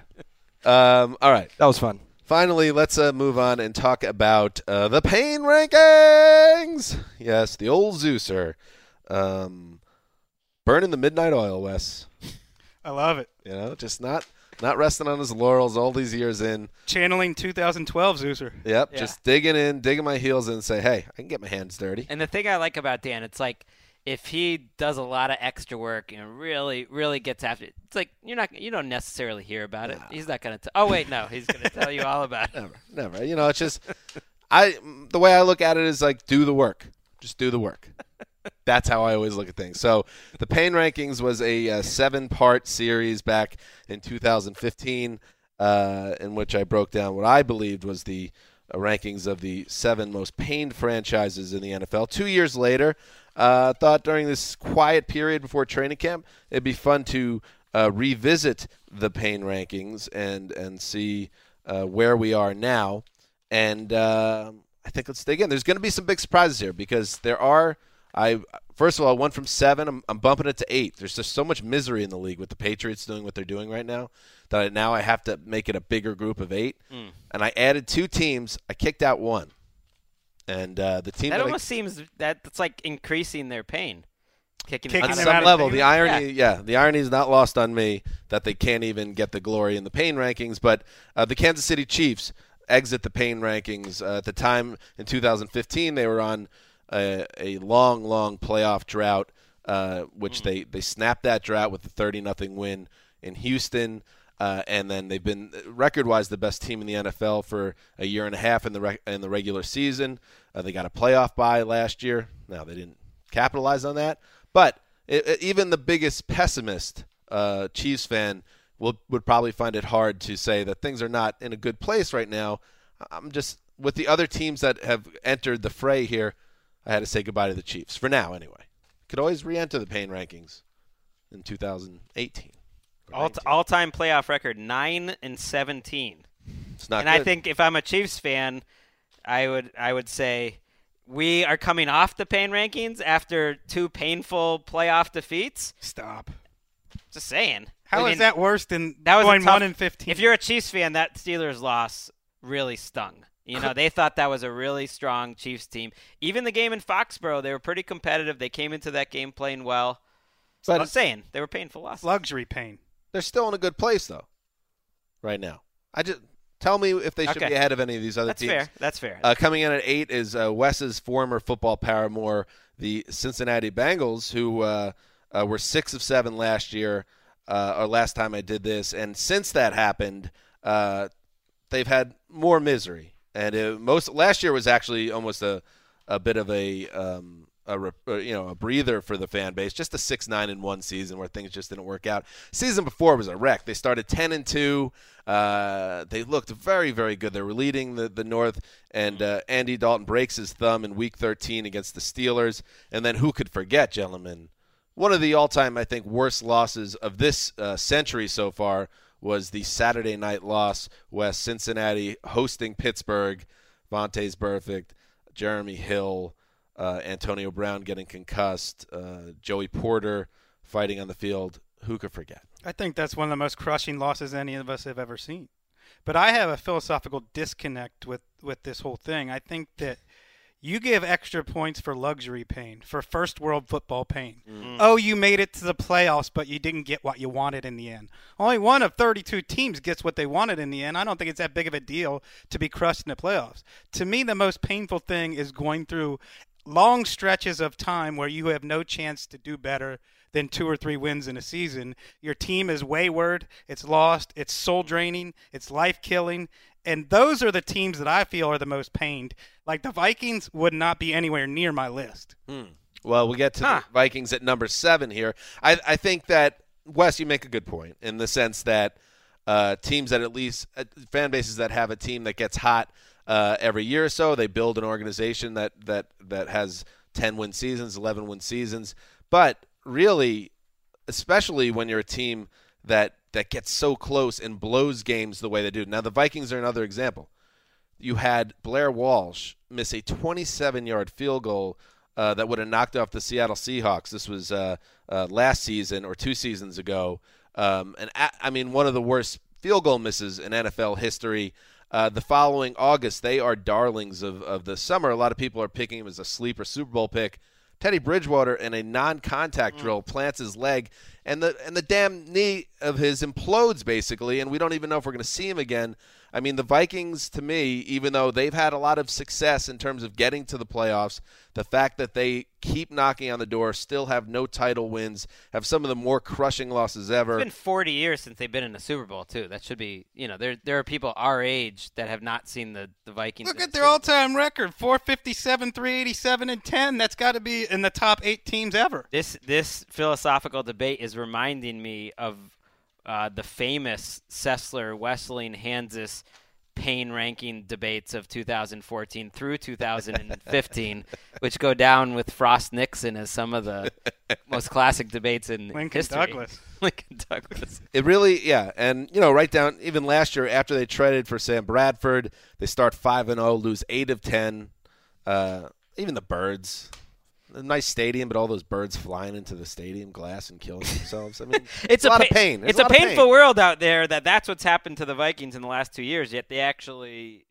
Um, all right. That was fun. Finally, let's uh, move on and talk about uh, the pain rankings. Yes, the old Zeuser. Um, burning the midnight oil, Wes. I love it. You know, just not not resting on his laurels all these years in. Channeling two thousand twelve Zeuser. Yep, Yeah. just digging in, digging my heels in and say, hey, I can get my hands dirty. And the thing I like about Dan, it's like if he does a lot of extra work and really, really gets after it, it's like you're not, you don't necessarily hear about it. He's not gonna. T- oh wait, no, he's gonna tell you all about it. Never, never. You know, it's just, I. The way I look at it is like, do the work. Just do the work. That's how I always look at things. So the Pain Rankings was a uh, seven-part series back in two thousand fifteen uh, in which I broke down what I believed was the uh, rankings of the seven most pained franchises in the N F L. Two years later, I uh, thought during this quiet period before training camp, it'd be fun to uh, revisit the Pain Rankings and, and see uh, where we are now. And uh, I think let's dig in. There's going to be some big surprises here because there are – I first of all, I went from seven. I'm, I'm bumping it to eight. There's just so much misery in the league with the Patriots doing what they're doing right now that I, now I have to make it a bigger group of eight. Mm. And I added two teams. I kicked out one, and uh, the team That that almost I, seems that it's like increasing their pain. Kicking, Kicking them on out some of level, the the irony, yeah. yeah, the irony is not lost on me that they can't even get the glory in the Pain Rankings. But uh, the Kansas City Chiefs exit the pain rankings. Uh, at the time in two thousand fifteen, they were on a, a long, long playoff drought, uh, which mm. they, they snapped that drought with a thirty nothing win in Houston. Uh, and then they've been record-wise the best team in the N F L for a year and a half in the rec- in the regular season. Uh, they got a playoff bye last year. Now, they didn't capitalize on that. But it, it, even the biggest pessimist uh, Chiefs fan will, would probably find it hard to say that things are not in a good place right now. I'm just – with the other teams that have entered the fray here, I had to say goodbye to the Chiefs, for now anyway. Could always re-enter the pain rankings in two thousand eighteen. All t- all-time playoff record, nine and seventeen. It's not and good. I think if I'm a Chiefs fan, I would I would say we are coming off the pain rankings after two painful playoff defeats. Stop. Just saying. How I is mean, that worse than that was going a tough, one and fifteen? If you're a Chiefs fan, that Steelers loss really stung. You know, they thought that was a really strong Chiefs team. Even the game in Foxborough, they were pretty competitive. They came into that game playing well. But I'm saying they were painful losses. Luxury pain. They're still in a good place, though, right now. I just tell me if they should okay. be ahead of any of these other That's teams. Fair. That's fair. Uh, coming in at eight is uh, Wes's former football paramour, the Cincinnati Bengals, who uh, uh, were six of seven last year, uh, or last time I did this. And since that happened, uh, they've had more misery. And it, most last year was actually almost a, a bit of a um, a you know a breather for the fan base. Just a six nine and one season where things just didn't work out. Season before was a wreck. They started ten and two. Uh, they looked very very good. They were leading the the North, and uh, Andy Dalton breaks his thumb in Week thirteen against the Steelers. And then who could forget, gentlemen? One of the all time I think worst losses of this uh, century so far was the Saturday night loss, West Cincinnati hosting Pittsburgh. Vontaze Burfict, Jeremy Hill, uh, Antonio Brown getting concussed, uh, Joey Porter fighting on the field. Who could forget? I think that's one of the most crushing losses any of us have ever seen. But I have a philosophical disconnect with, with this whole thing. I think that you give extra points for luxury pain, for first world football pain. Mm. Oh, you made it to the playoffs, but you didn't get what you wanted in the end. Only one of thirty-two teams gets what they wanted in the end. I don't think it's that big of a deal to be crushed in the playoffs. To me, the most painful thing is going through long stretches of time where you have no chance to do better than two or three wins in a season. Your team is wayward, it's lost, it's soul-draining, it's life-killing. And those are the teams that I feel are the most pained. Like the Vikings would not be anywhere near my list. Hmm. Well, we get to huh. the Vikings at number seven here. I, I think that, Wes, you make a good point in the sense that uh, teams that at least uh, fan bases that have a team that gets hot uh, every year or so, they build an organization that that that has ten win seasons, eleven win seasons. But really, especially when you're a team that that gets so close and blows games the way they do. Now, the Vikings are another example. You had Blair Walsh miss a twenty-seven yard field goal uh, that would have knocked off the Seattle Seahawks. This was uh, uh, last season or two seasons ago. Um, and I mean, one of the worst field goal misses in N F L history. Uh, the following August, they are darlings of, of the summer. A lot of people are picking him as a sleeper Super Bowl pick. Teddy Bridgewater, in a non-contact mm. drill, plants his leg, and the and the damn knee of his implodes, basically, and we don't even know if we're going to see him again. I mean, the Vikings, to me, even though they've had a lot of success in terms of getting to the playoffs, the fact that they keep knocking on the door, still have no title wins, have some of the more crushing losses ever. It's been forty years since they've been in a Super Bowl, too. That should be, you know, there there are people our age that have not seen the, the Vikings. Look at their all-time record, four fifty-seven, three eighty-seven, and ten. That's got to be in the top eight teams ever. This this philosophical debate is reminding me of uh, the famous Sessler, Wesseling, Hansis pain ranking debates of two thousand fourteen through two thousand fifteen, which go down with Frost Nixon as some of the most classic debates in Lincoln history. Douglas. Lincoln Douglas. It really, yeah, and you know, right down even last year after they traded for Sam Bradford, they start five and zero, lose eight of ten. Uh, even the Birds. A nice stadium, but all those birds flying into the stadium glass and killing themselves. I mean, it's, it's a, a lot pa- of pain. There's it's a, a painful pain. world out there that that's what's happened to the Vikings in the last two years, yet they actually,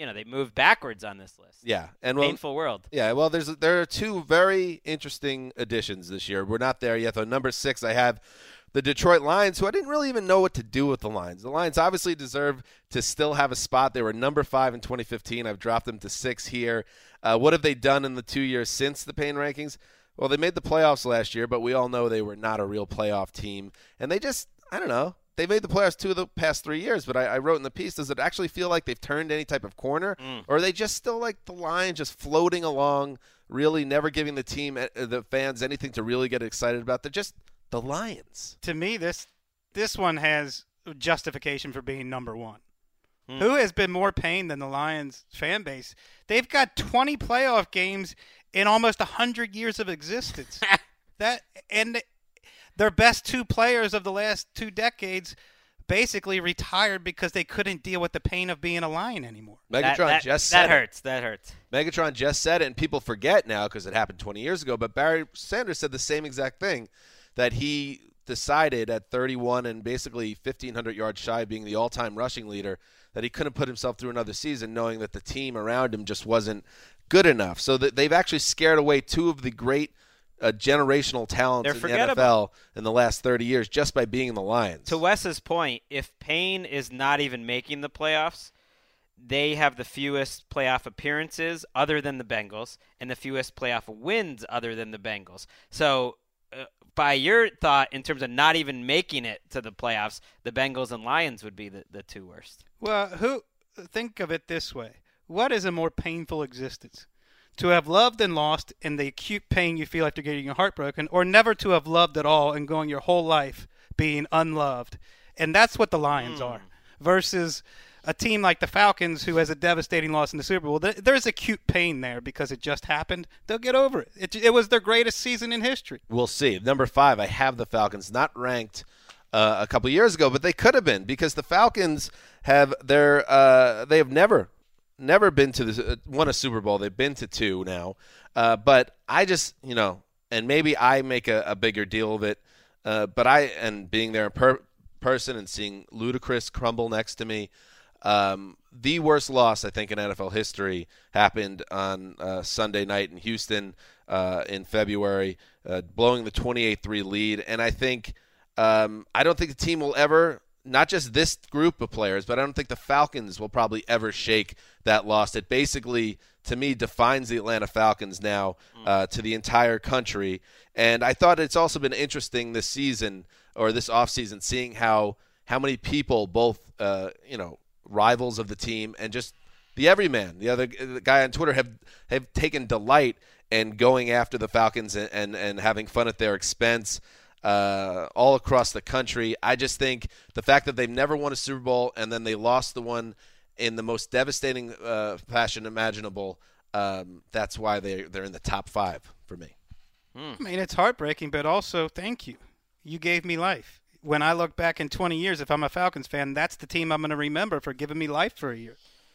you know, they moved backwards on this list. Yeah, and well, painful world. Yeah, well, there's there are two very interesting additions this year. We're not there yet, though. Number six, I have the Detroit Lions, who I didn't really even know what to do with the Lions. The Lions obviously deserve to still have a spot. They were number five in twenty fifteen. I've dropped them to six here. Uh, what have they done in the two years since the Payne rankings? Well, they made the playoffs last year, but we all know they were not a real playoff team. And they just, I don't know, they made the playoffs two of the past three years. But I, I wrote in the piece, does it actually feel like they've turned any type of corner? Mm. Or are they just still like the Lions, just floating along, really never giving the team, the fans, anything to really get excited about? They're just the Lions. To me, this this one has justification for being number one. Hmm. Who has been more pain than the Lions fan base? They've got twenty playoff games in almost one hundred years of existence. that and their best two players of the last two decades basically retired because they couldn't deal with the pain of being a Lion anymore. Megatron that, that, just said that hurts. it. That hurts. Megatron just said it, and people forget now because it happened twenty years ago. But Barry Sanders said the same exact thing, that he decided at thirty-one and basically fifteen hundred yards shy of being the all-time rushing leader that he couldn't put himself through another season, knowing that the team around him just wasn't good enough. So that they've actually scared away two of the great uh, generational talents They're in the N F L in the last thirty years just by being in the Lions. To Wes's point, if Payne is not even making the playoffs, they have the fewest playoff appearances other than the Bengals and the fewest playoff wins other than the Bengals. So uh, by your thought, in terms of not even making it to the playoffs, the Bengals and Lions would be the, the two worst. Well, who think of it this way. What is a more painful existence? To have loved and lost in the acute pain you feel after getting your heart broken, or never to have loved at all and going your whole life being unloved? And that's what the Lions Mm. are. Versus a team like the Falcons who has a devastating loss in the Super Bowl. There's acute pain there because it just happened. They'll get over it. It, it was their greatest season in history. We'll see. Number five, I have the Falcons, not ranked uh, a couple years ago, but they could have been because the Falcons have their uh, they have never never been to the, uh, won a Super Bowl. They've been to two now, uh, but I just you know, and maybe I make a, a bigger deal of it, uh, but I and being there in per- person and seeing Ludacris crumble next to me. Um, the worst loss, I think, in N F L history happened on uh, Sunday night in Houston uh, in February, uh, blowing the twenty-eight three lead. And I think um, I don't think the team will ever, not just this group of players, but I don't think the Falcons will probably ever shake that loss. It basically, to me, defines the Atlanta Falcons now uh, to the entire country. And I thought it's also been interesting this season or this offseason seeing how how many people, both, uh, you know, rivals of the team and just the everyman, the other the guy on Twitter have have taken delight in going after the Falcons and, and, and having fun at their expense uh, all across the country. I just think the fact that they've never won a Super Bowl and then they lost the one in the most devastating uh, fashion imaginable, um, that's why they they're in the top five for me. I mean, it's heartbreaking, but also thank you. You gave me life. When I look back in twenty years, if I'm a Falcons fan, that's the team I'm going to remember for giving me life for a year.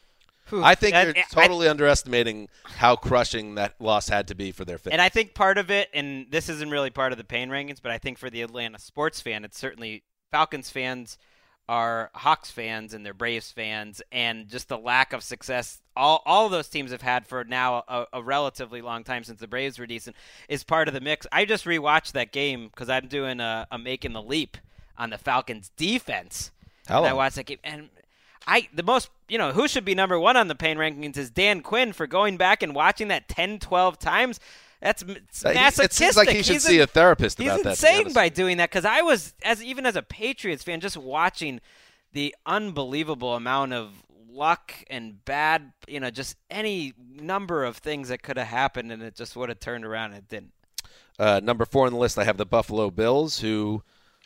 I think And- you're I- totally underestimating how crushing that loss had to be for their fans. And I think part of it, and this isn't really part of the Payne rankings, but I think for the Atlanta sports fan, it's certainly Falcons fans are Hawks fans and they're Braves fans, and just the lack of success all all of those teams have had for now a, a relatively long time since the Braves were decent is part of the mix. I just rewatched that game because I'm doing a, a making the leap on the Falcons defense. Hello. And I watched that game, and I the most you know who should be number one on the Payne rankings is Dan Quinn for going back and watching that ten, twelve times. That's it's Uh, he- masochistic. it seems like he should He's see in- a therapist He's about that, to be insane honest. by doing that because I was as even as a Patriots fan just watching the unbelievable amount of luck and bad, you know, just any number of things that could have happened and it just would have turned around and it didn't. Uh, number four on the list, I have the Buffalo Bills, who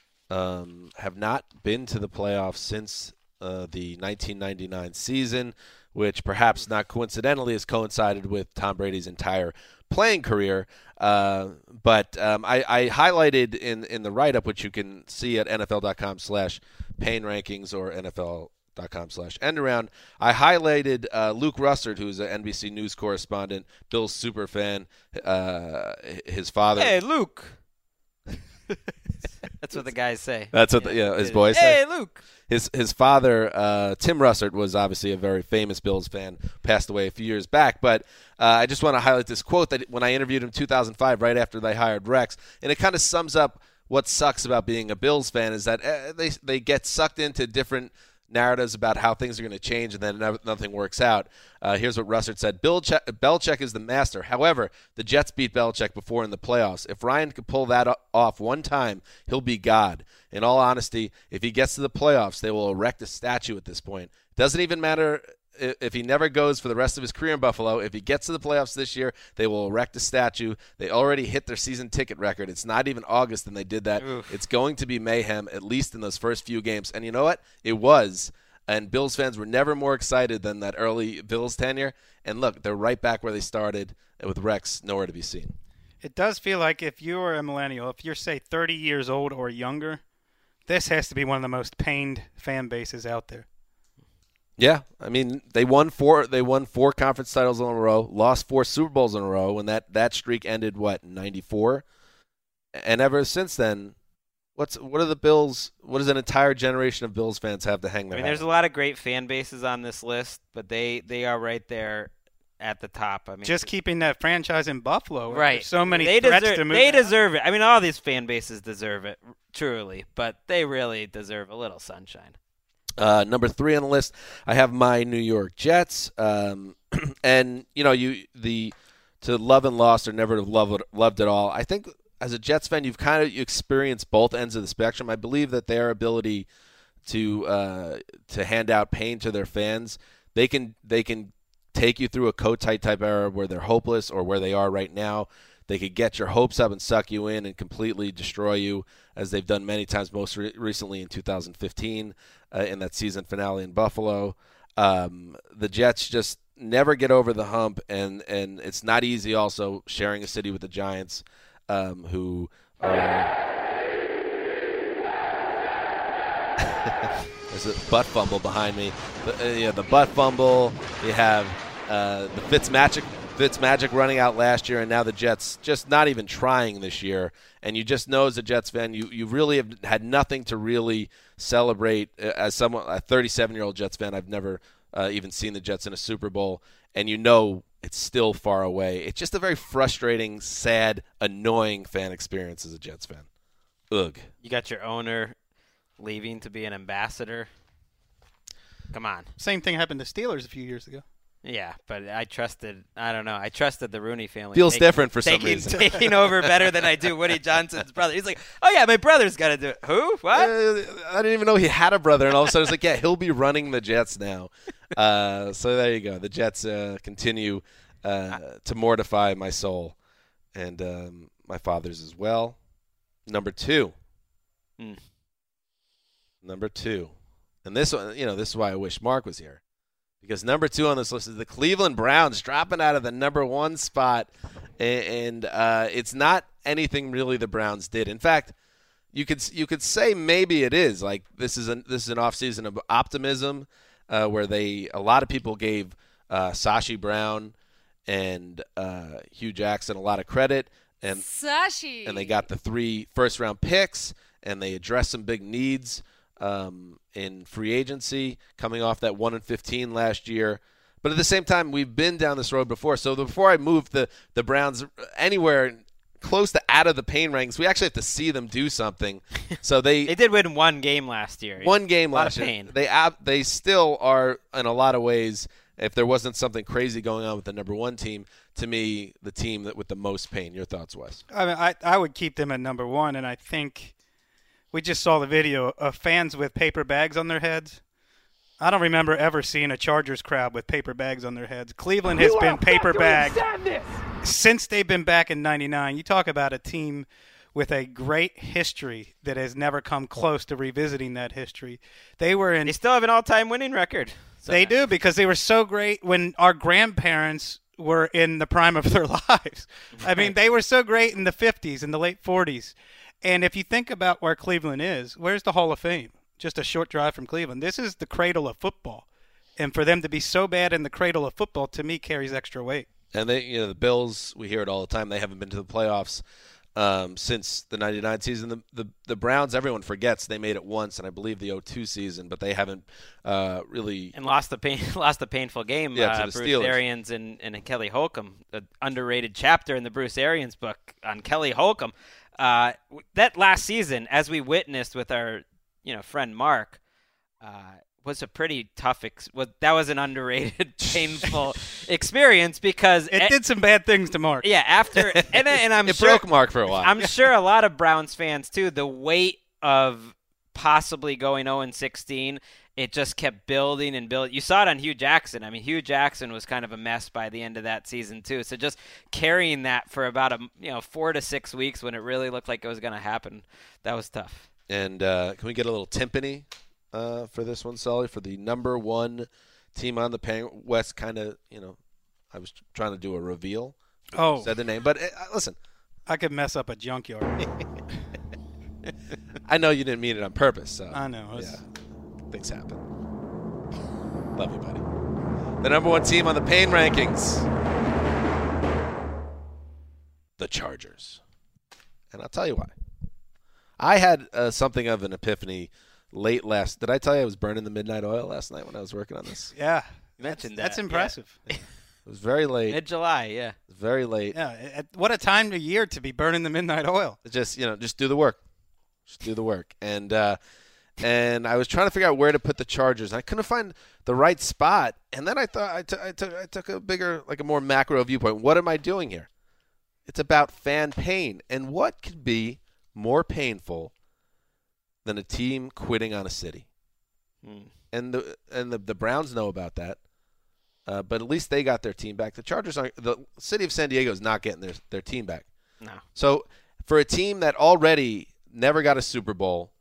um, have not been to the playoffs since uh, the nineteen ninety-nine season, which perhaps not coincidentally has coincided with Tom Brady's entire playing career. Uh, but um, I, I highlighted in, in the write-up, which you can see at nfl.com slash Payne rankings or nfl.com slash endaround, I highlighted uh, Luke Russert, who's an N B C News correspondent, Bill's super fan, uh, his father. Hey, Luke. That's what the guys say. That's what the, yeah, his boys say. Hey, Luke. His his father, uh, Tim Russert, was obviously a very famous Bills fan, passed away a few years back. But uh, I just want to highlight this quote that when I interviewed him in two thousand five, right after they hired Rex, and it kind of sums up what sucks about being a Bills fan is that uh, they they get sucked into different narratives about how things are going to change, and then nothing works out. Uh, here's what Russert said. Bill che- Belichick is the master. However, the Jets beat Belichick before in the playoffs. If Ryan could pull that off one time, he'll be God. In all honesty, if he gets to the playoffs, they will erect a statue at this point. It doesn't even matter if he never goes for the rest of his career in Buffalo. If he gets to the playoffs this year, they will erect a statue. They already hit their season ticket record. It's not even August and they did that. Oof. It's going to be mayhem, at least in those first few games. And you know what? It was. And Bills fans were never more excited than that early Bills tenure. And look, they're right back where they started with Rex nowhere to be seen. It does feel like if you're a millennial, if you're, say, thirty years old or younger, this has to be one of the most pained fan bases out there. Yeah, I mean they won four. They won four conference titles in a row, lost four Super Bowls in a row, and that, that streak ended what in ninety-four, and ever since then, what's what are the Bills? What does an entire generation of Bills fans have to hang their? I mean, hat there's on? a lot of great fan bases on this list, but they, they are right there at the top. I mean, just keeping that franchise in Buffalo, right? There's so many they threats deserve, to move. They out. deserve it. I mean, all these fan bases deserve it, truly, but they really deserve a little sunshine. Uh, number three on the list, I have my New York Jets, um, and you know, you the to love and lost or never to love it, loved it all. I think as a Jets fan, you've kind of experienced both ends of the spectrum. I believe that their ability to uh, to hand out pain to their fans, they can they can take you through a Kotite type era where they're hopeless or where they are right now. They could get your hopes up and suck you in and completely destroy you, as they've done many times, most re- recently in two thousand fifteen uh, in that season finale in Buffalo. Um, the Jets just never get over the hump, and, and it's not easy also sharing a city with the Giants, um, who are... There's a butt fumble behind me. The, uh, yeah, the butt fumble. You have uh, the Fitzmagic Fitzmagic running out last year, and now the Jets just not even trying this year. And you just know as a Jets fan, you, you really have had nothing to really celebrate. As someone, a thirty-seven-year-old Jets fan, I've never uh, even seen the Jets in a Super Bowl, and you know it's still far away. It's just a very frustrating, sad, annoying fan experience as a Jets fan. Ugh. You got your owner leaving to be an ambassador. Come on. Same thing happened to Steelers a few years ago. Yeah, but I trusted, I don't know, I trusted the Rooney family. Feels taking, different for taking, some reason. Taking over better than I do Woody Johnson's brother. He's like, oh, yeah, my brother's got to do it. Who? What? Uh, I didn't even know he had a brother, and all of a sudden it's like, yeah, he'll be running the Jets now. Uh, so there you go. The Jets uh, continue uh, to mortify my soul, and um, my father's as well. Number two. Mm. Number two. And this one, you know, this is why I wish Mark was here. Because number two on this list is the Cleveland Browns, dropping out of the number one spot. And uh, it's not anything really the Browns did. In fact, you could you could say maybe it is. Like this is an this is an offseason of optimism, uh, where they a lot of people gave uh, Sashi Brown and uh, Hugh Jackson a lot of credit, and Sashi. and they got the three first round picks, and they addressed some big needs um, in free agency, coming off that one and fifteen last year. But at the same time, we've been down this road before. So before I move the the Browns anywhere close to out of the pain ranks, we actually have to see them do something. So they they did win one game last year. One game a lot last of year. pain. They ab- they still are in a lot of ways. If there wasn't something crazy going on with the number one team, to me, the team that with the most pain. Your thoughts, Wes? I mean, I I would keep them at number one, and I think we just saw the video of fans with paper bags on their heads. I don't remember ever seeing a Chargers crowd with paper bags on their heads. Cleveland has been paper bagged since they've been back in ninety-nine. You talk about a team with a great history that has never come close to revisiting that history. They were in. They still have an all-time winning record. So. They do, because they were so great when our grandparents were in the prime of their lives. I mean, they were so great in the fifties and the late forties. And if you think about where Cleveland is, where's the Hall of Fame? Just a short drive from Cleveland. This is the cradle of football. And for them to be so bad in the cradle of football, to me, carries extra weight. And they, you know, the Bills, we hear it all the time. They haven't been to the playoffs um, since the ninety-nine season. The, the the Browns, everyone forgets they made it once, and I believe the oh two season, but they haven't uh, really and lost the pain lost the painful game. Yeah, uh, to the Bruce Steelers. Arians and, and Kelly Holcomb, the underrated chapter in the Bruce Arians book on Kelly Holcomb. Uh, that last season, as we witnessed with our you know friend Mark, uh, was a pretty tough. Ex- was that was an underrated, painful experience because It did some bad things to Mark. Yeah, after and and I'm It sure broke Mark for a while. I'm sure a lot of Browns fans too. The weight of possibly going oh and sixteen, it just kept building and building. You saw it on Hugh Jackson. I mean, Hugh Jackson was kind of a mess by the end of that season too. So just carrying that for about a you know four to six weeks when it really looked like it was going to happen, that was tough. And uh, can we get a little timpani uh, for this one, Sully, for the number one team on the Pan West? Kind of, you know, I was trying to do a reveal. Oh. Said the name. But uh, listen. I could mess up a junkyard. I know you didn't mean it on purpose. So. I know. Yeah. Things happen. Love you, buddy. The number one team on the Pain rankings. The Chargers. And I'll tell you why. I had uh, something of an epiphany late last. Did I tell you I was burning the midnight oil last night when I was working on this? Yeah. You mentioned That's that. impressive. Yeah. It was very late. Mid-July, yeah. It was very late. Yeah. At, what a time of year to be burning the midnight oil. Just, you know, just do the work. Just do the work. And uh, and I was trying to figure out where to put the Chargers. I couldn't find the right spot. And then I thought I, t- I, took, I took a bigger, like a more macro viewpoint. What am I doing here? It's about fan pain. And what could be more painful than a team quitting on a city? Hmm. And the and the, the Browns know about that. Uh, but at least they got their team back. The Chargers aren't. The city of San Diego is not getting their their team back. No. So for a team that already never got a Super Bowl,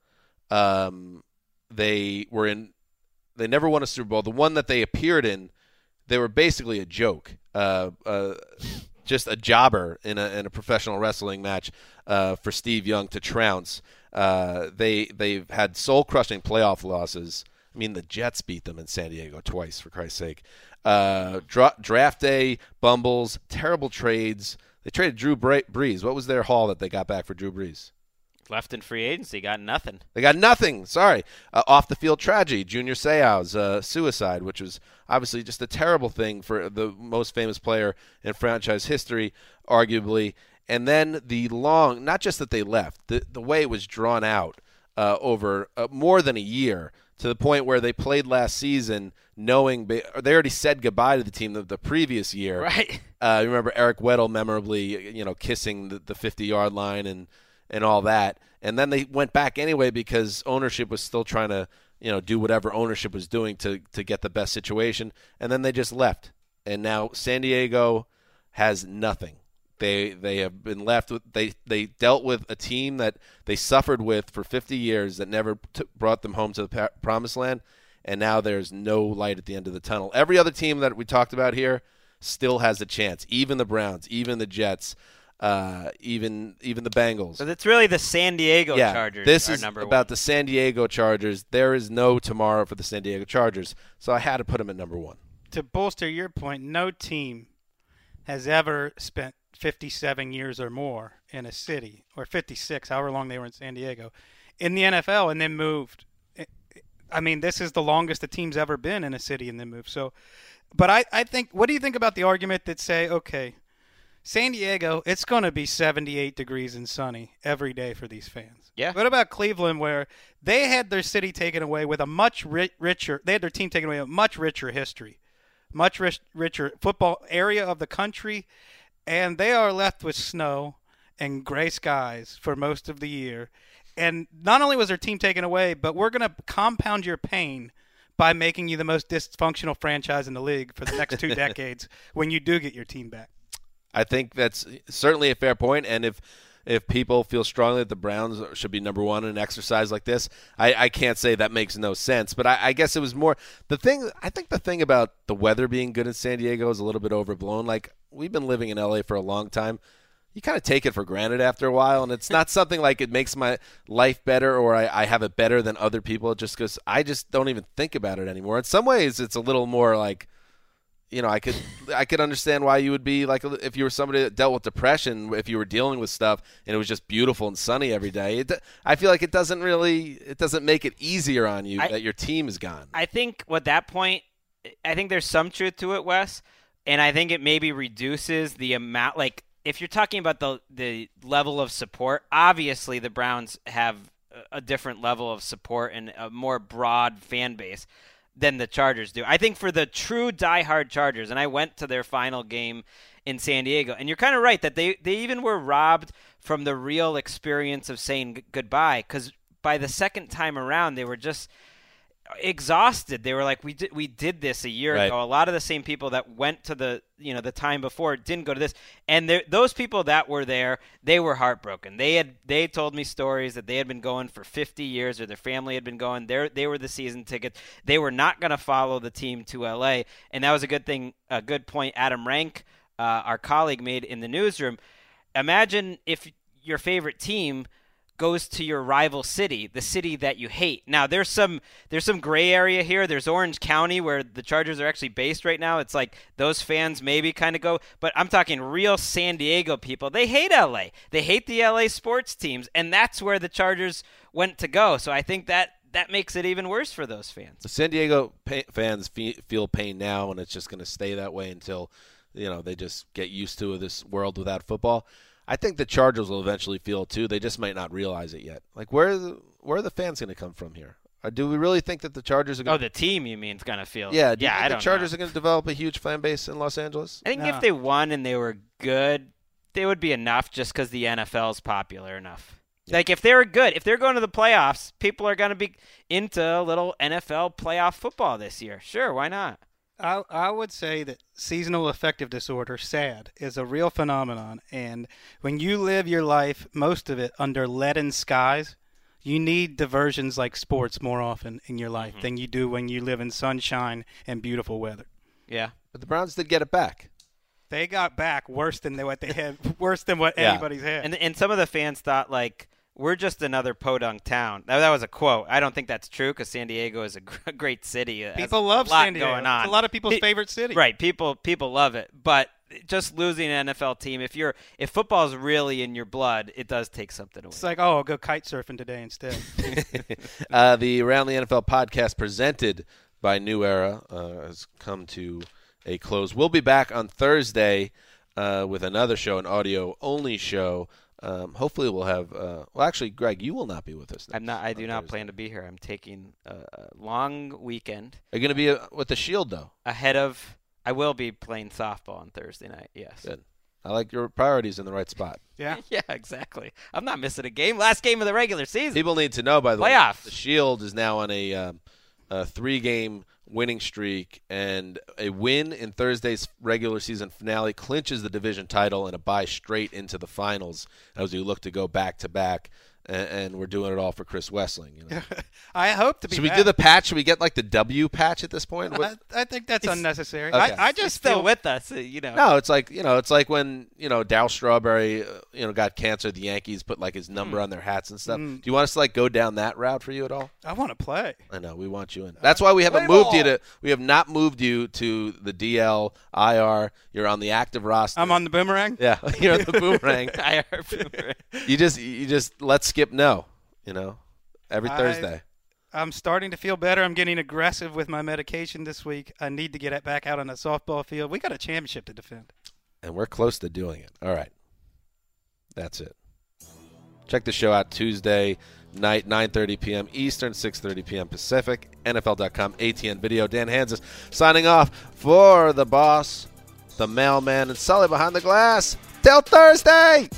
um, they were in. They never won a Super Bowl. The one that they appeared in, they were basically a joke, uh, uh, just a jobber in a in a professional wrestling match uh, for Steve Young to trounce. Uh, they they've had soul crushing playoff losses. I mean, the Jets beat them in San Diego twice, for Christ's sake. Uh, dra- draft day bumbles, terrible trades. They traded Drew Bre- Brees. What was their haul that they got back for Drew Brees? Left in free agency, got nothing. They got nothing. Sorry. Uh, off the field tragedy, Junior Seau's uh, suicide, which was obviously just a terrible thing for the most famous player in franchise history, arguably. And then the long, not just that they left, the the way it was drawn out uh, over uh, more than a year, to the point where they played last season knowing they already said goodbye to the team the, the previous year. Right. Uh, you remember Eric Weddle memorably, you know, kissing the, the fifty-yard line and, and all that. And then they went back anyway because ownership was still trying to, you know, do whatever ownership was doing to, to get the best situation. And then they just left. And now San Diego has nothing. They they have been left with they they dealt with a team that they suffered with for fifty years that never t- brought them home to the pa- promised land, and now there's no light at the end of the tunnel. Every other team that we talked about here still has a chance. Even the Browns, even the Jets, uh, even even the Bengals. So it's really the San Diego yeah, Chargers. This are is number about one. the San Diego Chargers. There is no tomorrow for the San Diego Chargers, so I had to put them at number one. To bolster your point, no team has ever spent fifty-seven years or more in a city, or fifty-six, however long they were in San Diego, in the N F L and then moved. I mean, this is the longest the team's ever been in a city and then moved. So, but I, I think, what do you think about the argument that say, okay, San Diego, it's going to be seventy-eight degrees and sunny every day for these fans. Yeah. What about Cleveland, where they had their city taken away with a much ri- richer, they had their team taken away with a much richer history, much rich, richer football area of the country, and they are left with snow and gray skies for most of the year. And not only was their team taken away, but we're going to compound your pain by making you the most dysfunctional franchise in the league for the next two decades when you do get your team back. I think that's certainly a fair point, and if if people feel strongly that the Browns should be number one in an exercise like this, I, I can't say that makes no sense. But I, I guess it was more the thing. I think the thing about the weather being good in San Diego is a little bit overblown. Like, we've been living in L A for a long time. You kind of take it for granted after a while, and it's not something like it makes my life better or I, I have it better than other people just because I just don't even think about it anymore. In some ways, it's a little more like, you know, I could I could understand why you would be like if you were somebody that dealt with depression, if you were dealing with stuff and it was just beautiful and sunny every day. It, I feel like it doesn't really it doesn't make it easier on you I, that your team is gone. I think at that point, I think there's some truth to it, Wes, and I think it maybe reduces the amount. Like if you're talking about the the level of support, obviously the Browns have a different level of support and a more broad fan base than the Chargers do. I think for the true diehard Chargers, and I went to their final game in San Diego, and you're kind of right that they, they even were robbed from the real experience of saying g- goodbye, because by the second time around, they were just exhausted. They were like, we did we did this a year Right. ago. A lot of the same people that went to the you know the time before didn't go to this, and those people that were there, they were heartbroken. They had they told me stories that they had been going for fifty years, or their family had been going. They they were the season tickets. They were not going to follow the team to L A, and that was a good thing. A good point Adam Rank, uh, our colleague, made in the newsroom. Imagine if your favorite team goes to your rival city, the city that you hate. Now, there's some there's some gray area here. There's Orange County, where the Chargers are actually based right now. It's like those fans maybe kind of go, but I'm talking real San Diego people. They hate L A. They hate the L A sports teams, and that's where the Chargers went to go. So I think that that makes it even worse for those fans. The San Diego pa- fans fe- feel pain now, and it's just going to stay that way until, you know, they just get used to this world without football. I think the Chargers will eventually feel it too. They just might not realize it yet. Like, where are the, where are the fans going to come from here? Or do we really think that the Chargers are going to – Oh, the team, you mean, is going to feel – Yeah, do yeah, you think I the don't Chargers know. are going to develop a huge fan base in Los Angeles? I think No. if they won and they were good, they would be enough just because the N F L is popular enough. Yeah. Like, if they're good, if they're going to the playoffs, people are going to be into a little N F L playoff football this year. Sure, why not? I, I would say that seasonal affective disorder, SAD, is a real phenomenon. And when you live your life, most of it, under leaden skies, you need diversions like sports more often in your life mm-hmm. than you do when you live in sunshine and beautiful weather. Yeah. But the Browns did get it back. They got back worse than they, what they had, worse than what yeah. anybody's had. And and some of the fans thought, like, we're just another podunk town. That, that was a quote. I don't think that's true because San Diego is a gr- great city. It people love San Diego. Going on. It's a lot of people's Pe- favorite city. Right. People people love it. But just losing an N F L team, if you're if football is really in your blood, it does take something away. It's like, oh, I'll go kite surfing today instead. uh, the Around the N F L podcast presented by New Era uh, has come to a close. We'll be back on Thursday uh, with another show, an audio-only show. Um, hopefully we'll have uh, – well, actually, Greg, you will not be with us. I'm not. I do not Thursday. plan to be here. I'm taking a, a long weekend. Are you going to be a, with the Shield, though? Ahead of – I will be playing softball on Thursday night, yes. Good. I like your priorities in the right spot. Yeah. yeah, exactly. I'm not missing a game. Last game of the regular season. People need to know, by the Playoffs. way, the Shield is now on a, um, a three-game winning streak, and a win in Thursday's regular season finale clinches the division title and a bye straight into the finals as we look to go back-to-back. And, and we're doing it all for Chris Wessling. You know? I hope to be Should we back. do the patch? Should we get like the W patch at this point? I, I think that's it's, unnecessary. Okay. I, I just He's still feel, with us, you know. No, it's like you know, it's like when you know Dow Strawberry, uh, you know, got cancer. The Yankees put like his number mm. on their hats and stuff. Mm. Do you want us to like go down that route for you at all? I want to play. I know we want you in. That's why we haven't Play moved ball. you to. We have not moved you to the D L I R. You're on the active roster. I'm on the boomerang. Yeah, you're on the boomerang. I R boomerang. You just you just let Skip know. You know, every Thursday. I, I'm starting to feel better. I'm getting aggressive with my medication this week. I need to get it back out on the softball field. We got a championship to defend. And we're close to doing it. All right. That's it. Check the show out Tuesday night, nine thirty p.m. Eastern, six thirty p.m. Pacific. N F L dot com, A T N Video. Dan Hansis signing off for the boss, the mailman, and Sully behind the glass. Till Thursday!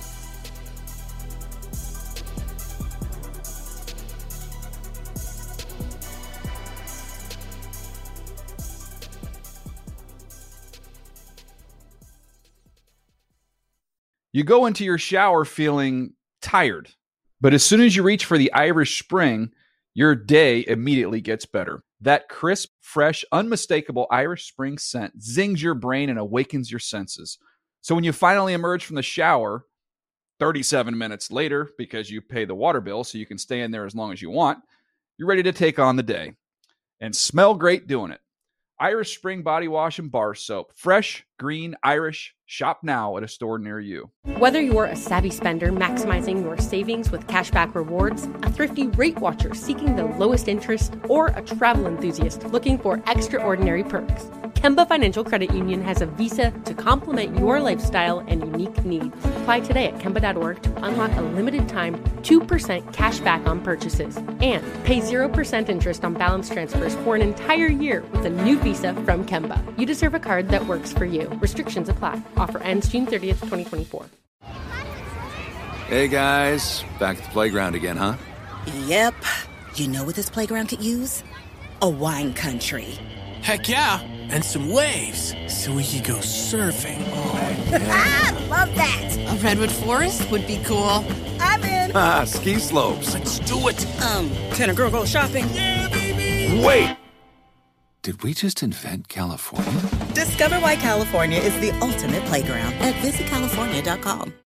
You go into your shower feeling tired, but as soon as you reach for the Irish Spring, your day immediately gets better. That crisp, fresh, unmistakable Irish Spring scent zings your brain and awakens your senses. So when you finally emerge from the shower, thirty-seven minutes later, because you pay the water bill so you can stay in there as long as you want, you're ready to take on the day and smell great doing it. Irish Spring Body Wash and Bar Soap. Fresh, green, Irish. Shop now at a store near you. Whether you're a savvy spender maximizing your savings with cashback rewards, a thrifty rate watcher seeking the lowest interest, or a travel enthusiast looking for extraordinary perks, Kemba Financial Credit Union has a visa to complement your lifestyle and unique needs. Apply today at Kemba dot org to unlock a limited time two percent cash back on purchases and pay zero percent interest on balance transfers for an entire year with a new visa from Kemba. You deserve a card that works for you. Restrictions apply. Offer ends June thirtieth, twenty twenty-four. Hey guys, back at the playground again, huh? Yep. You know what this playground could use? A wine country. Heck yeah, and some waves so we could go surfing. Oh, yeah. Love that. A redwood forest would be cool. I'm in. Ah, ski slopes. Let's do it. Um, can a girl go shopping? Yeah, baby. Wait. Did we just invent California? Discover why California is the ultimate playground at visit california dot com.